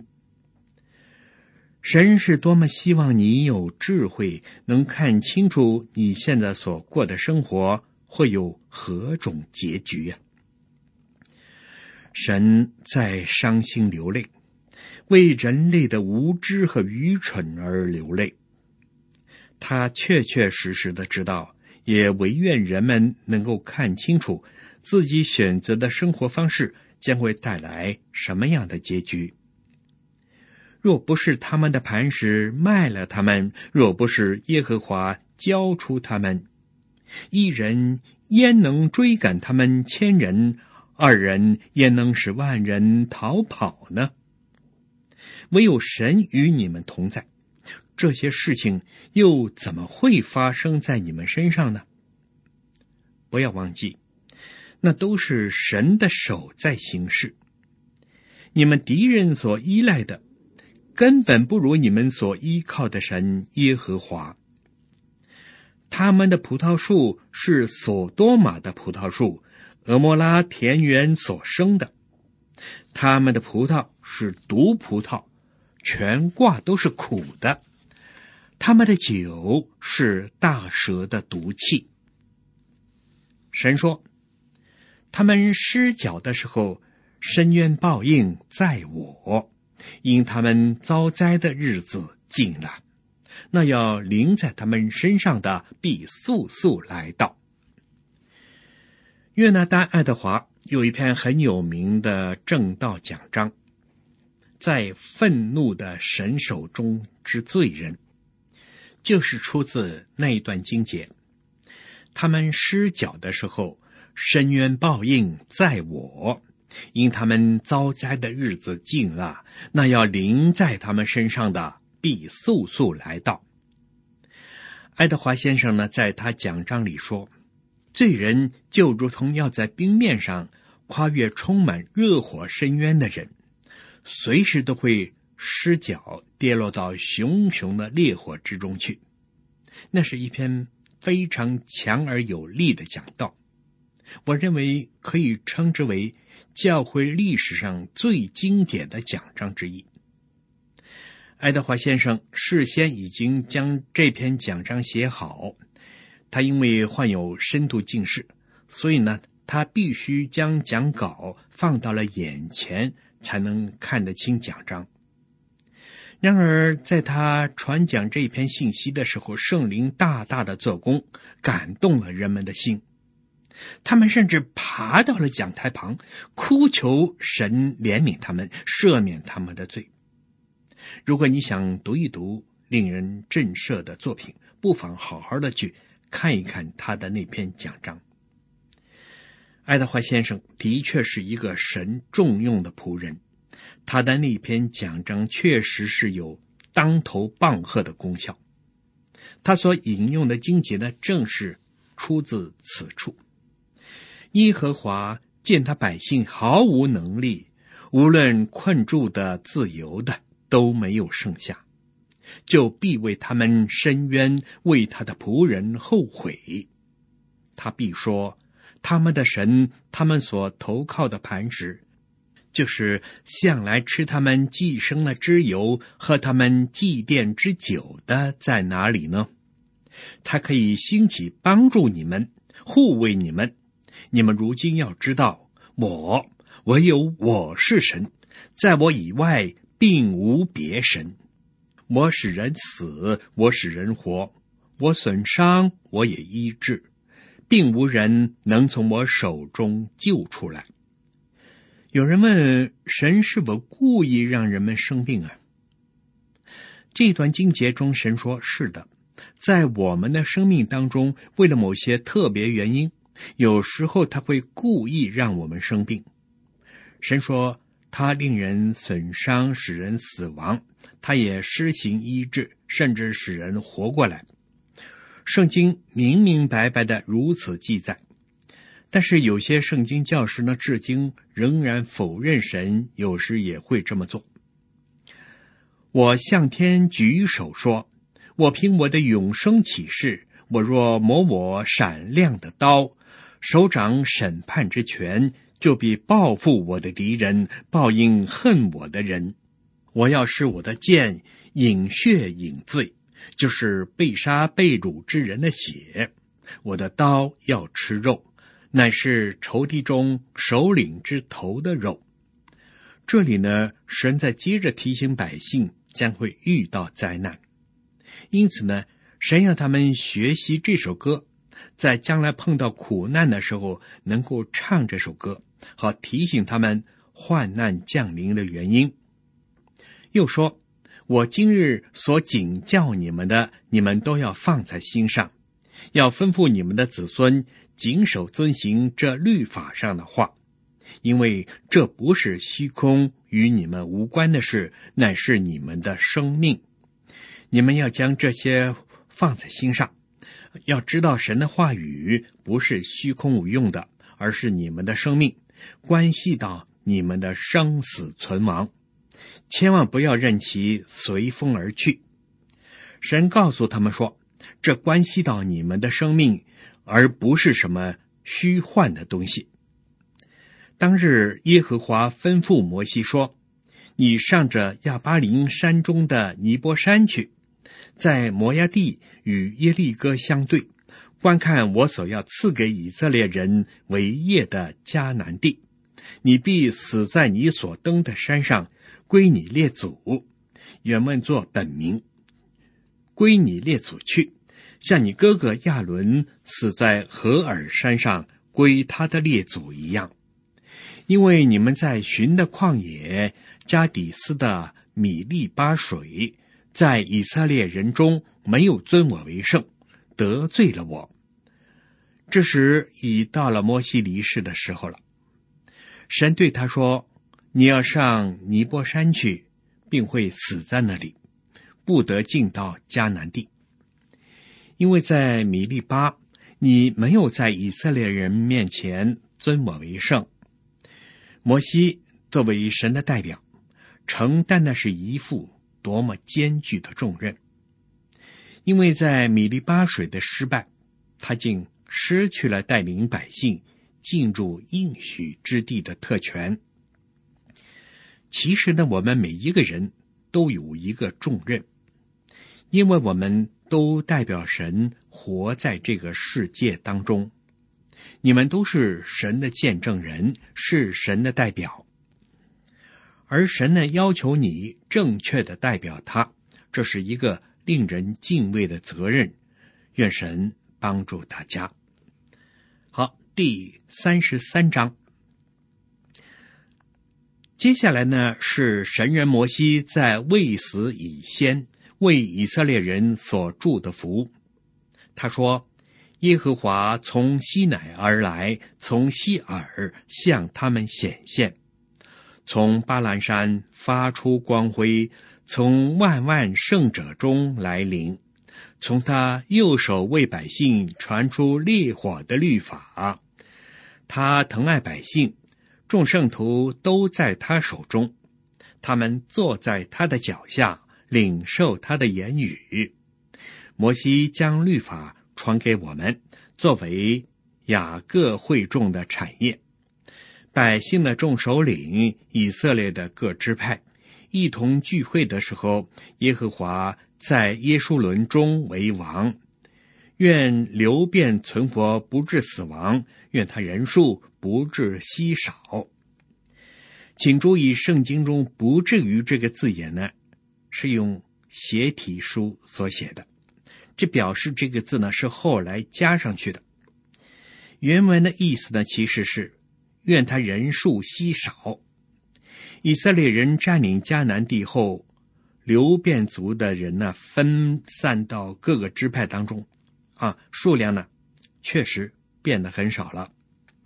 神是多么希望你有智慧，能看清楚你现在所过的生活会有何种结局啊！神在伤心流泪， 为人类的无知和愚蠢而流泪。他确确实实的知道，也唯愿人们能够看清楚自己选择的生活方式将会带来什么样的结局。若不是他们的磐石卖了他们，若不是耶和华交出他们，一人焉能追赶他们千人，二人焉能使万人逃跑呢？唯有神与你们同在，这些事情又怎么会发生在你们身上呢？不要忘记，那都是神的手在行事。你们敌人所依赖的，根本不如你们所依靠的神耶和华。他们的葡萄树是所多玛的葡萄树，俄摩拉田园所生的。他们的葡萄是毒葡萄，全挂都是苦的。他们的酒是大蛇的毒气。神说，他们失脚的时候，深渊报应在我，因他们遭灾的日子近了，那要临在他们身上的必速速来到。约拿单爱德华有一篇很有名的正道讲章，在愤怒的神手中之罪人，就是出自那一段经节。他们失脚的时候，深渊报应在我，因他们遭灾的日子近了，那要临在他们身上的必速速来到。爱德华先生呢，在他讲章里说，罪人就如同要在冰面上跨越充满热火深渊的人，随时都会失脚跌落到熊熊的烈火之中去。那是一篇非常强而有力的讲道，我认为可以称之为教会历史上最经典的讲章之一。爱德华先生事先已经将这篇讲章写好，他因为患有深度近视，所以呢，他必须将讲稿放到了眼前才能看得清讲章。然而在他传讲这篇信息的时候，圣灵大大的做工，感动了人们的心。他们甚至爬到了讲台旁，哭求神怜悯他们，赦免他们的罪。如果你想读一读令人震慑的作品，不妨好好的去看一看他的那篇讲章。爱德华先生的确是一个神重用的仆人，他的那篇讲章确实是有当头棒喝的功效。他所引用的经节呢，正是出自此处。耶和华见他百姓毫无能力，无论困住的自由的都没有剩下，就必为他们伸冤，为他的仆人后悔。他必说，他们的神，他们所投靠的磐石，就是向来吃他们寄生的脂油，喝他们祭奠之酒的，在哪里呢？他可以兴起帮助你们，护卫你们。你们如今要知道，我唯有我是神，在我以外并无别神。我使人死，我使人活，我损伤，我也医治，并无人能从我手中救出来。有人问，神是否故意让人们生病啊？这段经节中，神说是的，在我们的生命当中，为了某些特别原因，有时候他会故意让我们生病。神说他令人损伤，使人死亡，他也施行医治，甚至使人活过来。圣经明明白白的如此记载。但是有些圣经教师呢，至今仍然否认神有时也会这么做。我向天举手说，我凭我的永生起誓，我若摸我闪亮的刀，手掌审判之权，就必报复我的敌人，报应恨我的人。我要使我的剑饮血饮醉，就是被杀被掳之人的血。我的刀要吃肉，乃是仇敌中首领之头的肉。 这里呢，神在接着提醒百姓将会遇到灾难，因此呢，神要他们学习这首歌，在将来碰到苦难的时候能够唱这首歌，好提醒他们患难降临的原因。又说，我今日所警教你们的，你们都要放在心上，要吩咐你们的子孙谨守遵行这律法上的话，因为这不是虚空与你们无关的事，乃是你们的生命。你们要将这些放在心上，要知道神的话语不是虚空无用的，而是你们的生命，关系到你们的生死存亡，千万不要任其随风而去。神告诉他们说，这关系到你们的生命，而不是什么虚幻的东西。当日耶和华吩咐摩西说，你上着亚巴琳山中的尼波山去，在摩押地与耶利哥相对，观看我所要赐给以色列人为业的迦南地。你必死在你所登的山上，归你列祖，原文作本名，归你列祖去，像你哥哥亚伦死在何珥山上，归他的列祖一样。因为你们在寻的旷野加底斯的米利巴水，在以色列人中没有尊我为圣，得罪了我。这时已到了摩西离世的时候了。神对他说，你要上尼波山去，并会死在那里，不得进到迦南地。因为在米利巴，你没有在以色列人面前尊我为圣。摩西作为神的代表，承担的是一副多么艰巨的重任。因为在米利巴水的失败，他竟失去了带领百姓进入应许之地的特权。其实呢，我们每一个人都有一个重任，因为我们都代表神活在这个世界当中。你们都是神的见证人，是神的代表，而神呢，要求你正确的代表他，这是一个令人敬畏的责任。愿神帮助大家。好，第三十三章，接下来呢，是神人摩西在未死以先为以色列人所祝的福。他说，耶和华从西乃而来，从西珥向他们显现，从巴兰山发出光辉，从万万圣者中来临，从他右手为百姓传出烈火的律法。他疼爱百姓，众圣徒都在他手中，他们坐在他的脚下，领受他的言语。摩西将律法传给我们，作为雅各会众的产业。百姓的众首领，以色列的各支派，一同聚会的时候，耶和华在耶书伦中为王。愿流变存活，不致死亡，愿他人数不致稀少。请注意，圣经中不至于这个字眼呢，是用斜体书所写的，这表示这个字呢是后来加上去的。原文的意思呢，其实是愿他人数稀少。以色列人占领迦南地后，流变族的人呢分散到各个支派当中啊，数量呢确实变得很少了。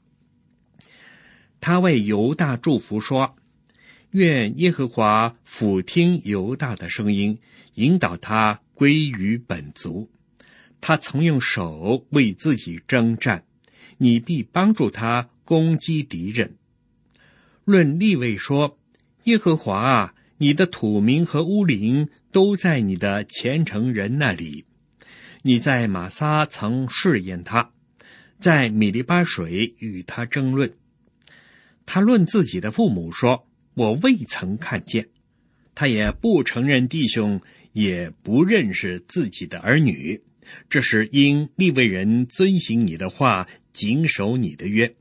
他为犹大祝福说，愿耶和华俯听犹大的声音，引导他归于本族。他曾用手为自己征战，你必帮助他攻击敌人。论利未说，耶和华啊，你的土民和乌灵都在你的虔诚人那里。你在玛撒曾试验他，在米利巴水与他争论。他论自己的父母说，我未曾看见。他也不承认弟兄，也不认识自己的儿女。这是因利未人遵行你的话，谨守你的约。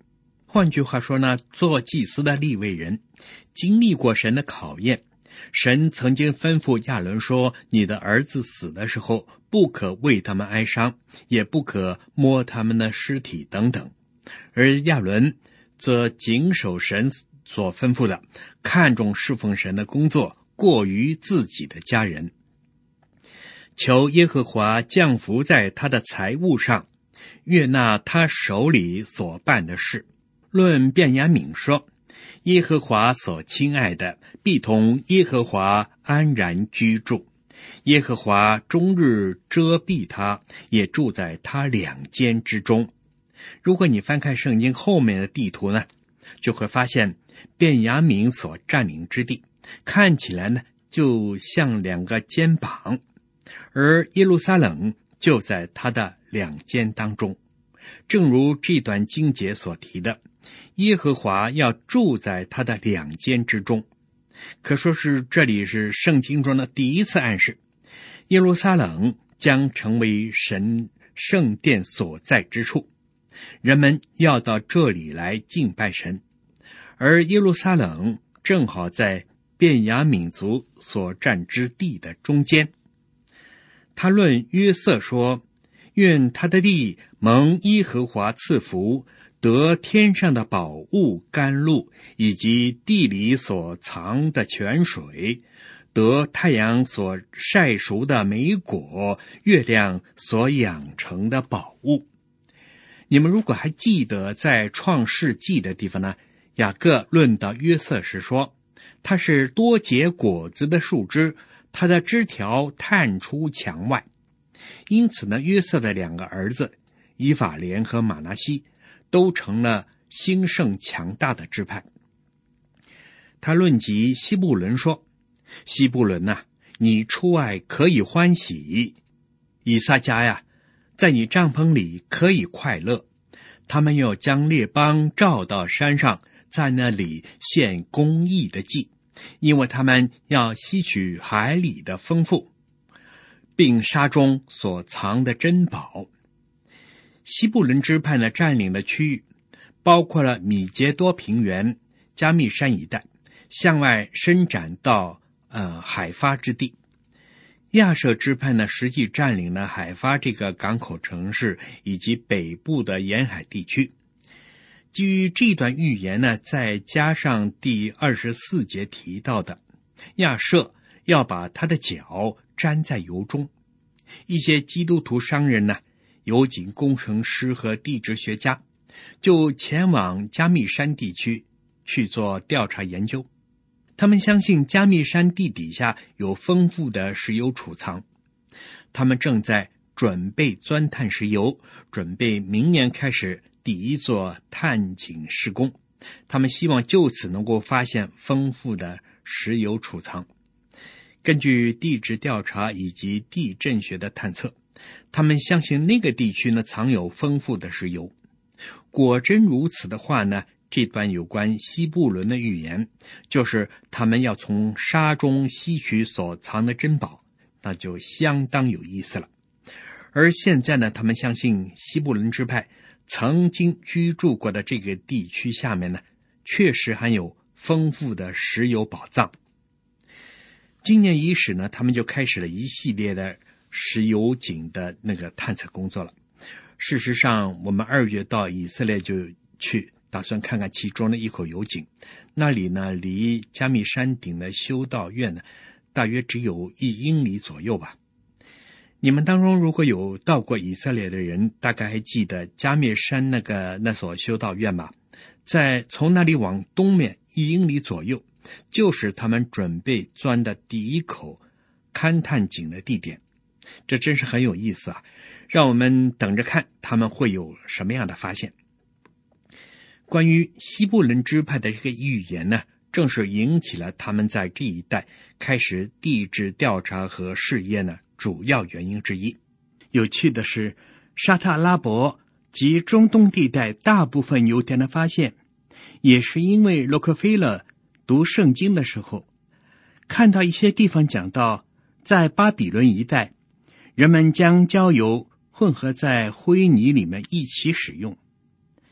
换句话说呢，做祭司的利未人经历过神的考验。神曾经吩咐亚伦说，你的儿子死的时候，不可为他们哀伤，也不可摸他们的尸体等等。而亚伦则谨守神所吩咐的，看重侍奉神的工作，过于自己的家人。求耶和华降福在他的财物上，悦纳他手里所办的事。论便雅悯说，耶和华所亲爱的必同耶和华安然居住，耶和华终日遮蔽他，也住在他两间之中。如果你翻开圣经后面的地图呢，就会发现便雅悯所占领之地看起来呢就像两个肩膀，而耶路撒冷就在他的两肩当中。正如这段经节所提的，耶和华要住在他的两肩之中，可说是这里是圣经中的第一次暗示，耶路撒冷将成为神圣殿所在之处，人们要到这里来敬拜神，而耶路撒冷正好在便雅悯族所占之地的中间。他论约瑟说，愿他的地蒙耶和华赐福，得天上的宝物甘露，以及地里所藏的泉水，得太阳所晒熟的美果，月亮所养成的宝物。你们如果还记得在创世纪的地方呢，雅各论到约瑟时说，他是多结果子的树枝，他的枝条探出墙外。因此呢，约瑟的两个儿子以法莲和马拿西都成了兴盛强大的支派。他论及西布伦说，西布伦啊，你出外可以欢喜，以撒迦呀，在你帐篷里可以快乐。他们又将列邦召到山上，在那里献公义的祭，因为他们要吸取海里的丰富，并沙中所藏的珍宝。西布伦支派呢占领的区域包括了米杰多平原、加密山一带，向外伸展到呃海发之地。亚舍支派呢实际占领了海发这个港口城市以及北部的沿海地区。基于这段预言呢，再加上第二十四节提到的亚舍要把他的脚沾在油中，一些基督徒商人呢，油井工程师和地质学家就前往加密山地区去做调查研究。他们相信加密山地底下有丰富的石油储藏，他们正在准备钻探石油，准备明年开始第一座探井施工。他们希望就此能够发现丰富的石油储藏。根据地质调查以及地震学的探测，他们相信那个地区呢藏有丰富的石油。果真如此的话呢，这段有关西布伦的预言，就是他们要从沙中吸取所藏的珍宝，那就相当有意思了。而现在呢，他们相信西布伦支派曾经居住过的这个地区下面呢，确实含有丰富的石油宝藏。今年伊始呢，他们就开始了一系列的石油井的那个探测工作了。事实上，我们二月到以色列就去，打算看看其中的一口油井。那里呢，离加密山顶的修道院呢，大约只有一英里左右吧。你们当中如果有到过以色列的人，大概还记得加密山那个那所修道院吧？在从那里往东面一英里左右，就是他们准备钻的第一口勘探井的地点。这真是很有意思啊！让我们等着看他们会有什么样的发现。关于西布伦支派的这个预言呢，正是引起了他们在这一带开始地质调查和试验的主要原因之一。有趣的是，沙特阿拉伯及中东地带大部分油田的发现，也是因为洛克菲勒读圣经的时候，看到一些地方讲到，在巴比伦一带，人们将焦油混合在灰泥里面一起使用。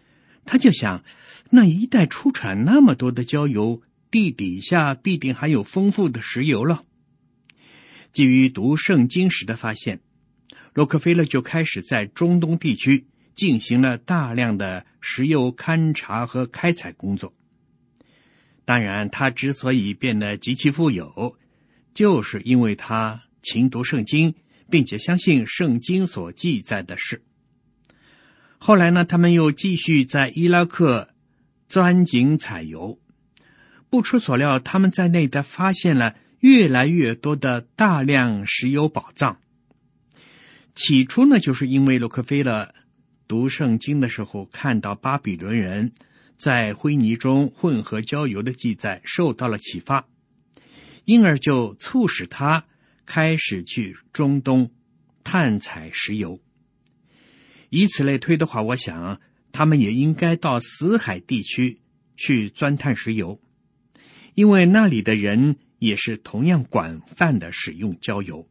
他就想，那一带出产那么多的焦油，地底下必定还有丰富的石油了。基于读圣经时的发现，洛克菲勒就开始在中东地区进行了大量的石油勘察和开采工作。当然，他之所以变得极其富有，就是因为他勤读圣经，并且相信圣经所记载的事。后来呢，他们又继续在伊拉克钻井采油，不出所料，他们在内的发现了越来越多的大量石油宝藏。起初呢，就是因为洛克菲勒读圣经的时候看到巴比伦人在灰泥中混合焦油的记载受到了启发，因而就促使他开始去中东探采石油。以此类推的话，我想他们也应该到死海地区去钻探石油，因为那里的人也是同样广泛的使用焦油。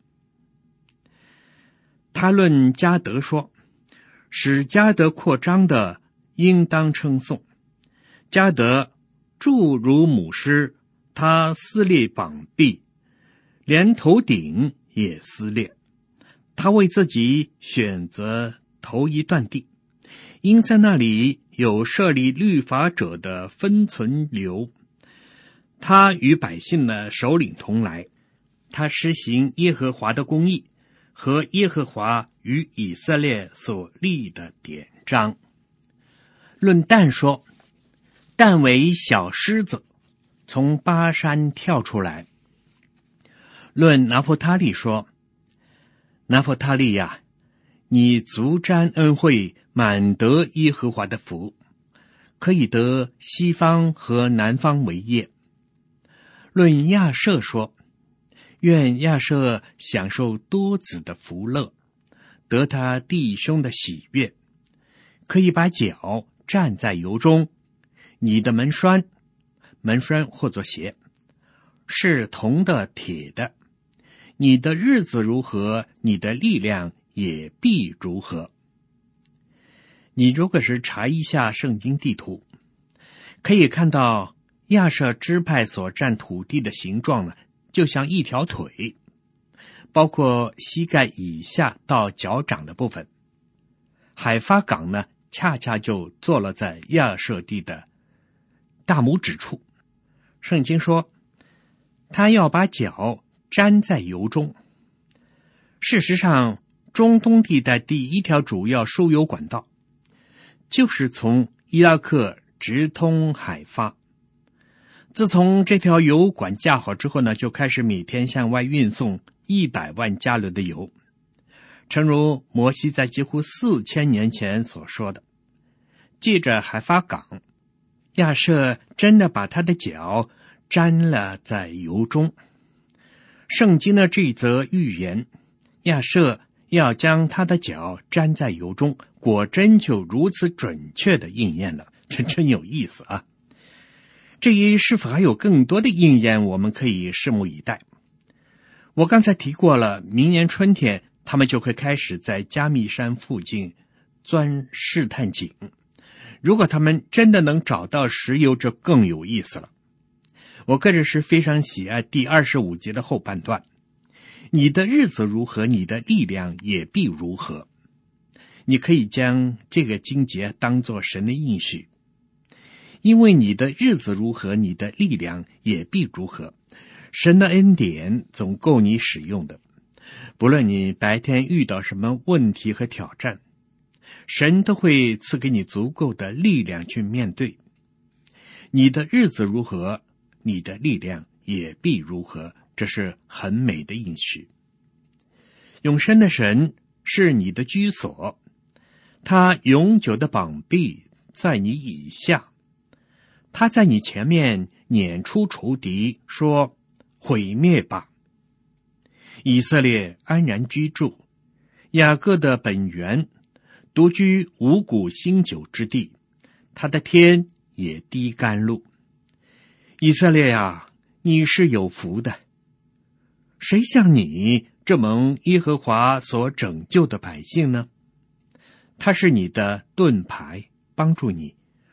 他论迦得说，使迦得扩张的应当称颂。迦得著如母狮，他撕裂膀臂，连头顶也撕裂。他为自己选择头一段地，因在那里有设立律法者的分存流。他与百姓的首领同来，他施行耶和华的公义和耶和华与以色列所立的典章。论但说，但为小狮子，从巴山跳出来。论拿弗他利说，拿弗他利呀，你足沾恩惠，满得耶和华的福，可以得西方和南方为业。论亚舍说，愿亚舍享受多子的福乐，得他弟兄的喜悦，可以把脚站在油中。你的门栓，门栓或作鞋，是铜的铁的，你的日子如何，你的力量也必如何。你如果是查一下圣经地图，可以看到亚舍支派所占土地的形状呢，就像一条腿，包括膝盖以下到脚掌的部分。海发港呢，恰恰就坐落在亚舍地的大拇指处。圣经说，他要把脚沾在油中。事实上，中东地带第一条主要输油管道，就是从伊拉克直通海发。自从这条油管架好之后呢，就开始每天向外运送一百万加仑的油。诚如摩西在几乎四千年前所说的，借着海发港，亚舍真的把他的脚沾了在油中。圣经的这则预言，亚舍要将他的脚沾在油中，果真就如此准确的应验了，这真有意思啊！至于是否还有更多的应验，我们可以拭目以待。我刚才提过了，明年春天他们就会开始在加密山附近钻试探井。如果他们真的能找到石油，这更有意思了。我个人是非常喜爱第二十五节的后半段，你的日子如何，你的力量也必如何。你可以将这个经节当作神的应许，因为你的日子如何，你的力量也必如何。神的恩典总够你使用的，不论你白天遇到什么问题和挑战，神都会赐给你足够的力量去面对。你的日子如何，你的力量也必如何，这是很美的应许。永生的神是你的居所，他永久的膀臂在你以下，他在你前面撵出仇敌，说毁灭吧。以色列安然居住，雅各的本源独居五谷新酒之地，他的天也滴甘露。以色列啊，你是有福的，谁像你这蒙耶和华所拯救的百姓呢？他是你的盾牌，帮助你，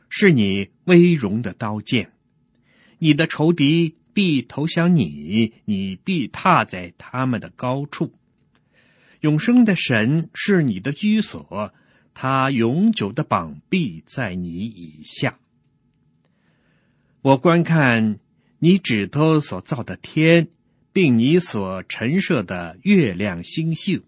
是你威荣的刀剑，你的仇敌必投降你，你必踏在他们的高处。永生的神是你的居所，他永久的膀臂在你以下。我观看你指头所造的天，并你所陈设的月亮星宿。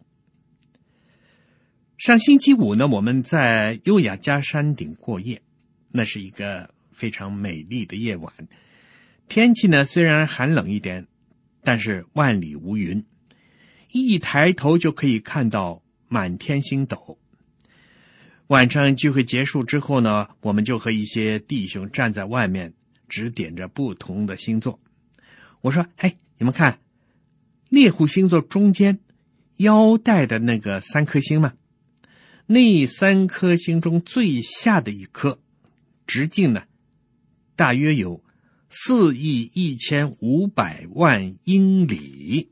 上星期五呢，我们在优雅加山顶过夜，那是一个非常美丽的夜晚。天气呢虽然寒冷一点，但是万里无云，一抬头就可以看到满天星斗。晚上聚会结束之后呢，我们就和一些弟兄站在外面指点着不同的星座。我说，嘿，你们看猎户星座中间腰带的那个三颗星吗？那三颗星中最下的一颗直径呢大约有四亿一千五百万英里。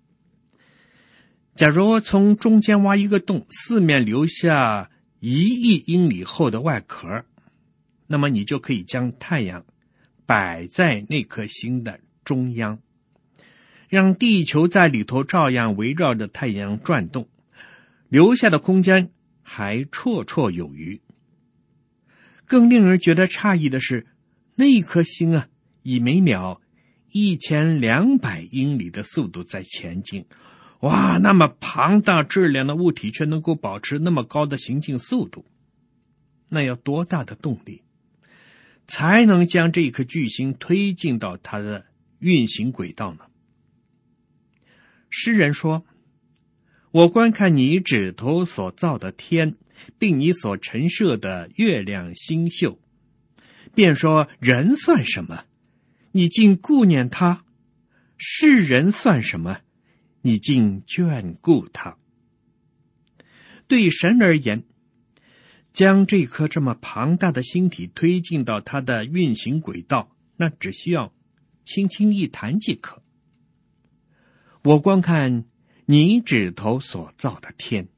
假如从中间挖一个洞，四面留下一亿英里厚的外壳，那么你就可以将太阳摆在那颗星的中央，让地球在里头照样围绕着太阳转动，留下的空间还绰绰有余。更令人觉得诧异的是，那颗星啊，以每秒一千两百英里的速度在前进。哇，那么庞大质量的物体却能够保持那么高的行进速度，那要多大的动力才能将这颗巨星推进到它的运行轨道呢？诗人说，我观看你指头所造的天，并你所陈设的月亮星宿，便说，人算什么？你竟顾念他；世人算什么？你竟眷顾他。对神而言，将这颗这么庞大的星体推进到它的运行轨道，那只需要轻轻一弹即可。我观看你指头所造的天，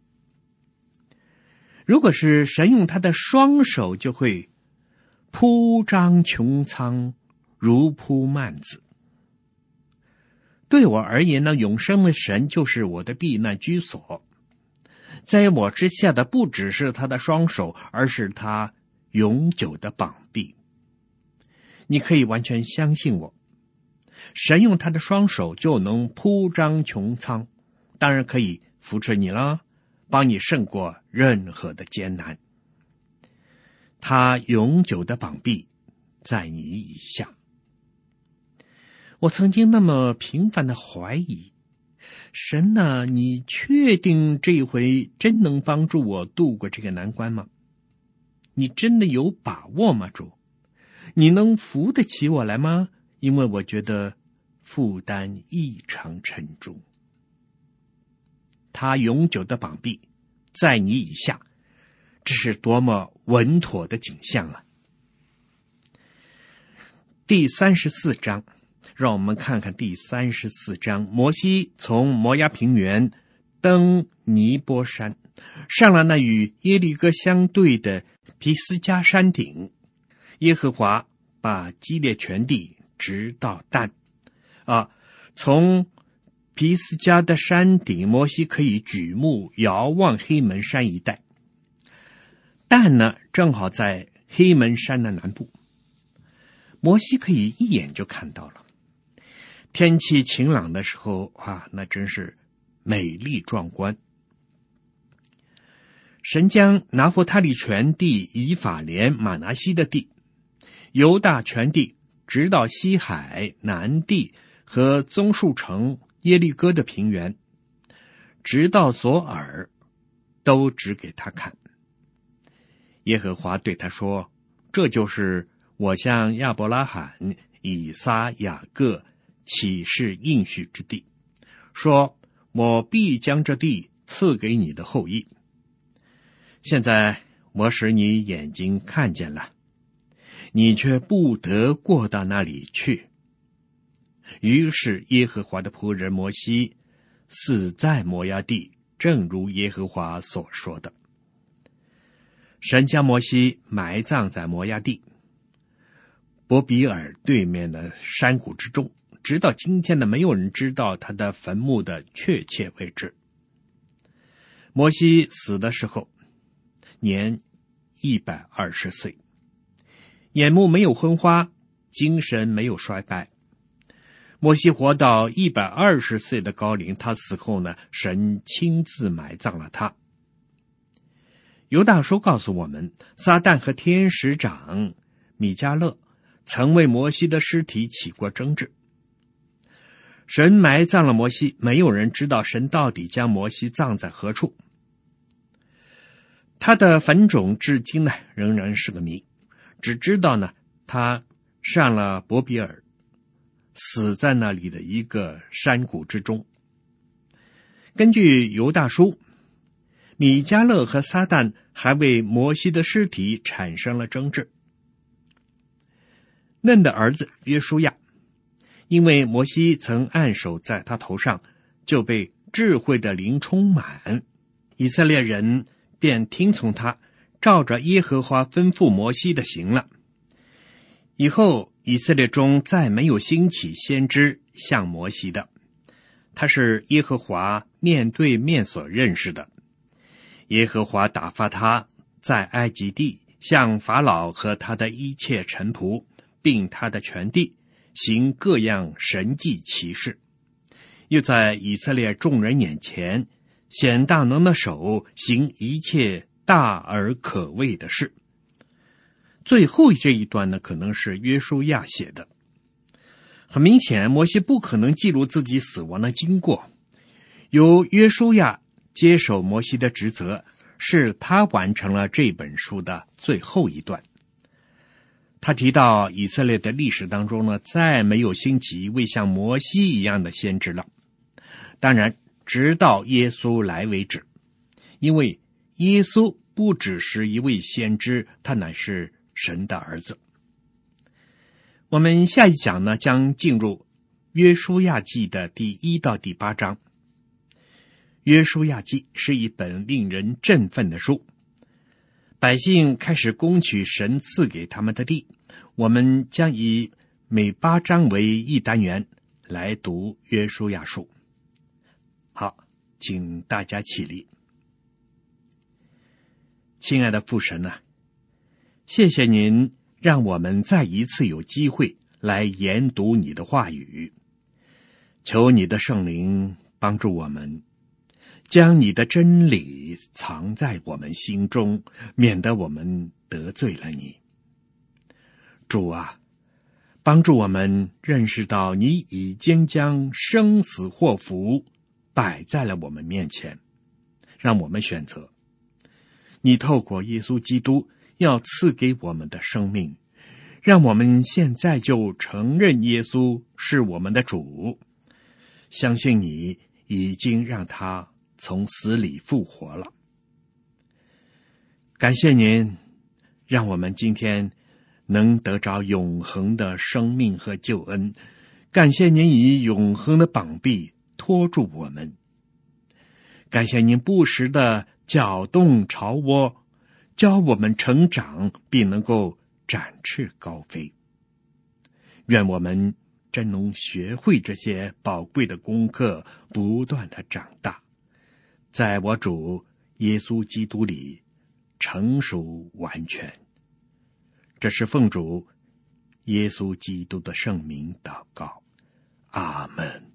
如果是神用他的双手，就会铺张穹苍，如铺幔子。对我而言呢，永生的神就是我的避难居所，在我之下的不只是他的双手，而是他永久的膀臂。你可以完全相信我，神用他的双手就能铺张穹苍，当然可以扶持你了，帮你胜过任何的艰难。他永久的膀臂在你以下。我曾经那么频繁的怀疑，神啊，你确定这回真能帮助我度过这个难关吗？你真的有把握吗，主？你能扶得起我来吗？因为我觉得负担异常沉重。他永久的膀臂在你以下，这是多么稳妥的景象啊！第三十四章，让我们看看第三十四章。摩西从摩押平原登尼波山，上了那与耶利哥相对的皮斯加山顶。耶和华把基列全地直到但啊，从皮斯加的山顶，摩西可以举目遥望黑门山一带。但呢，正好在黑门山的南部，摩西可以一眼就看到了。天气晴朗的时候啊，那真是美丽壮观。神将拿弗他利全地、以法莲、马拿西的地、犹大全地，直到西海、南地和棕树城耶利哥的平原，直到左耳，都指给他看。耶和华对他说，这就是我向亚伯拉罕、以撒、雅各起誓应许之地，说我必将这地赐给你的后裔。现在我使你眼睛看见了，你却不得过到那里去。于是耶和华的仆人摩西死在摩押地，正如耶和华所说的。神将摩西埋葬在摩押地， 伯比尔对面的山谷之中，直到今天呢，没有人知道他的坟墓的确切位置。摩西死的时候年一百二十岁，眼目没有昏花，精神没有衰败。摩西活到一百二十岁的高龄，他死后呢，神亲自埋葬了他。犹大书告诉我们，撒旦和天使长米迦勒曾为摩西的尸体起过争执。神埋葬了摩西，没有人知道神到底将摩西葬在何处。他的坟冢至今呢仍然是个谜，只知道呢他上了伯比尔，死在那里的一个山谷之中。根据犹大书，米迦勒和撒旦还为摩西的尸体产生了争执。嫩的儿子约书亚，因为摩西曾按手在他头上，就被智慧的灵充满，以色列人便听从他，照着耶和华吩咐摩西的行了。以后以色列中再没有兴起先知像摩西的，他是耶和华面对面所认识的。耶和华打发他在埃及地向法老和他的一切臣仆，并他的全地行各样神迹奇事，又在以色列众人眼前显大能的手，行一切大而可畏的事。最后这一段呢，可能是约书亚写的。很明显，摩西不可能记录自己死亡的经过，由约书亚接手摩西的职责，是他完成了这本书的最后一段。他提到以色列的历史当中呢，再没有兴起一位像摩西一样的先知了。当然，直到耶稣来为止，因为耶稣不只是一位先知，他乃是神的儿子。我们下一讲呢，将进入约书亚记的第一到第八章。约书亚记是一本令人振奋的书，百姓开始攻取神赐给他们的地。我们将以每八章为一单元来读约书亚书。好，请大家起立。亲爱的父神啊，谢谢您让我们再一次有机会来研读你的话语，求你的圣灵帮助我们，将你的真理藏在我们心中，免得我们得罪了你。主啊，帮助我们认识到你已经将生死祸福摆在了我们面前，让我们选择。你透过耶稣基督要赐给我们的生命，让我们现在就承认耶稣是我们的主，相信你已经让他从死里复活了。感谢您，让我们今天能得着永恒的生命和救恩。感谢您以永恒的膀臂托住我们。感谢您不时的搅动巢窝，教我们成长，并能够展翅高飞。愿我们真能学会这些宝贵的功课，不断的长大，在我主耶稣基督里成熟完全。这是奉主耶稣基督的圣名祷告，阿们。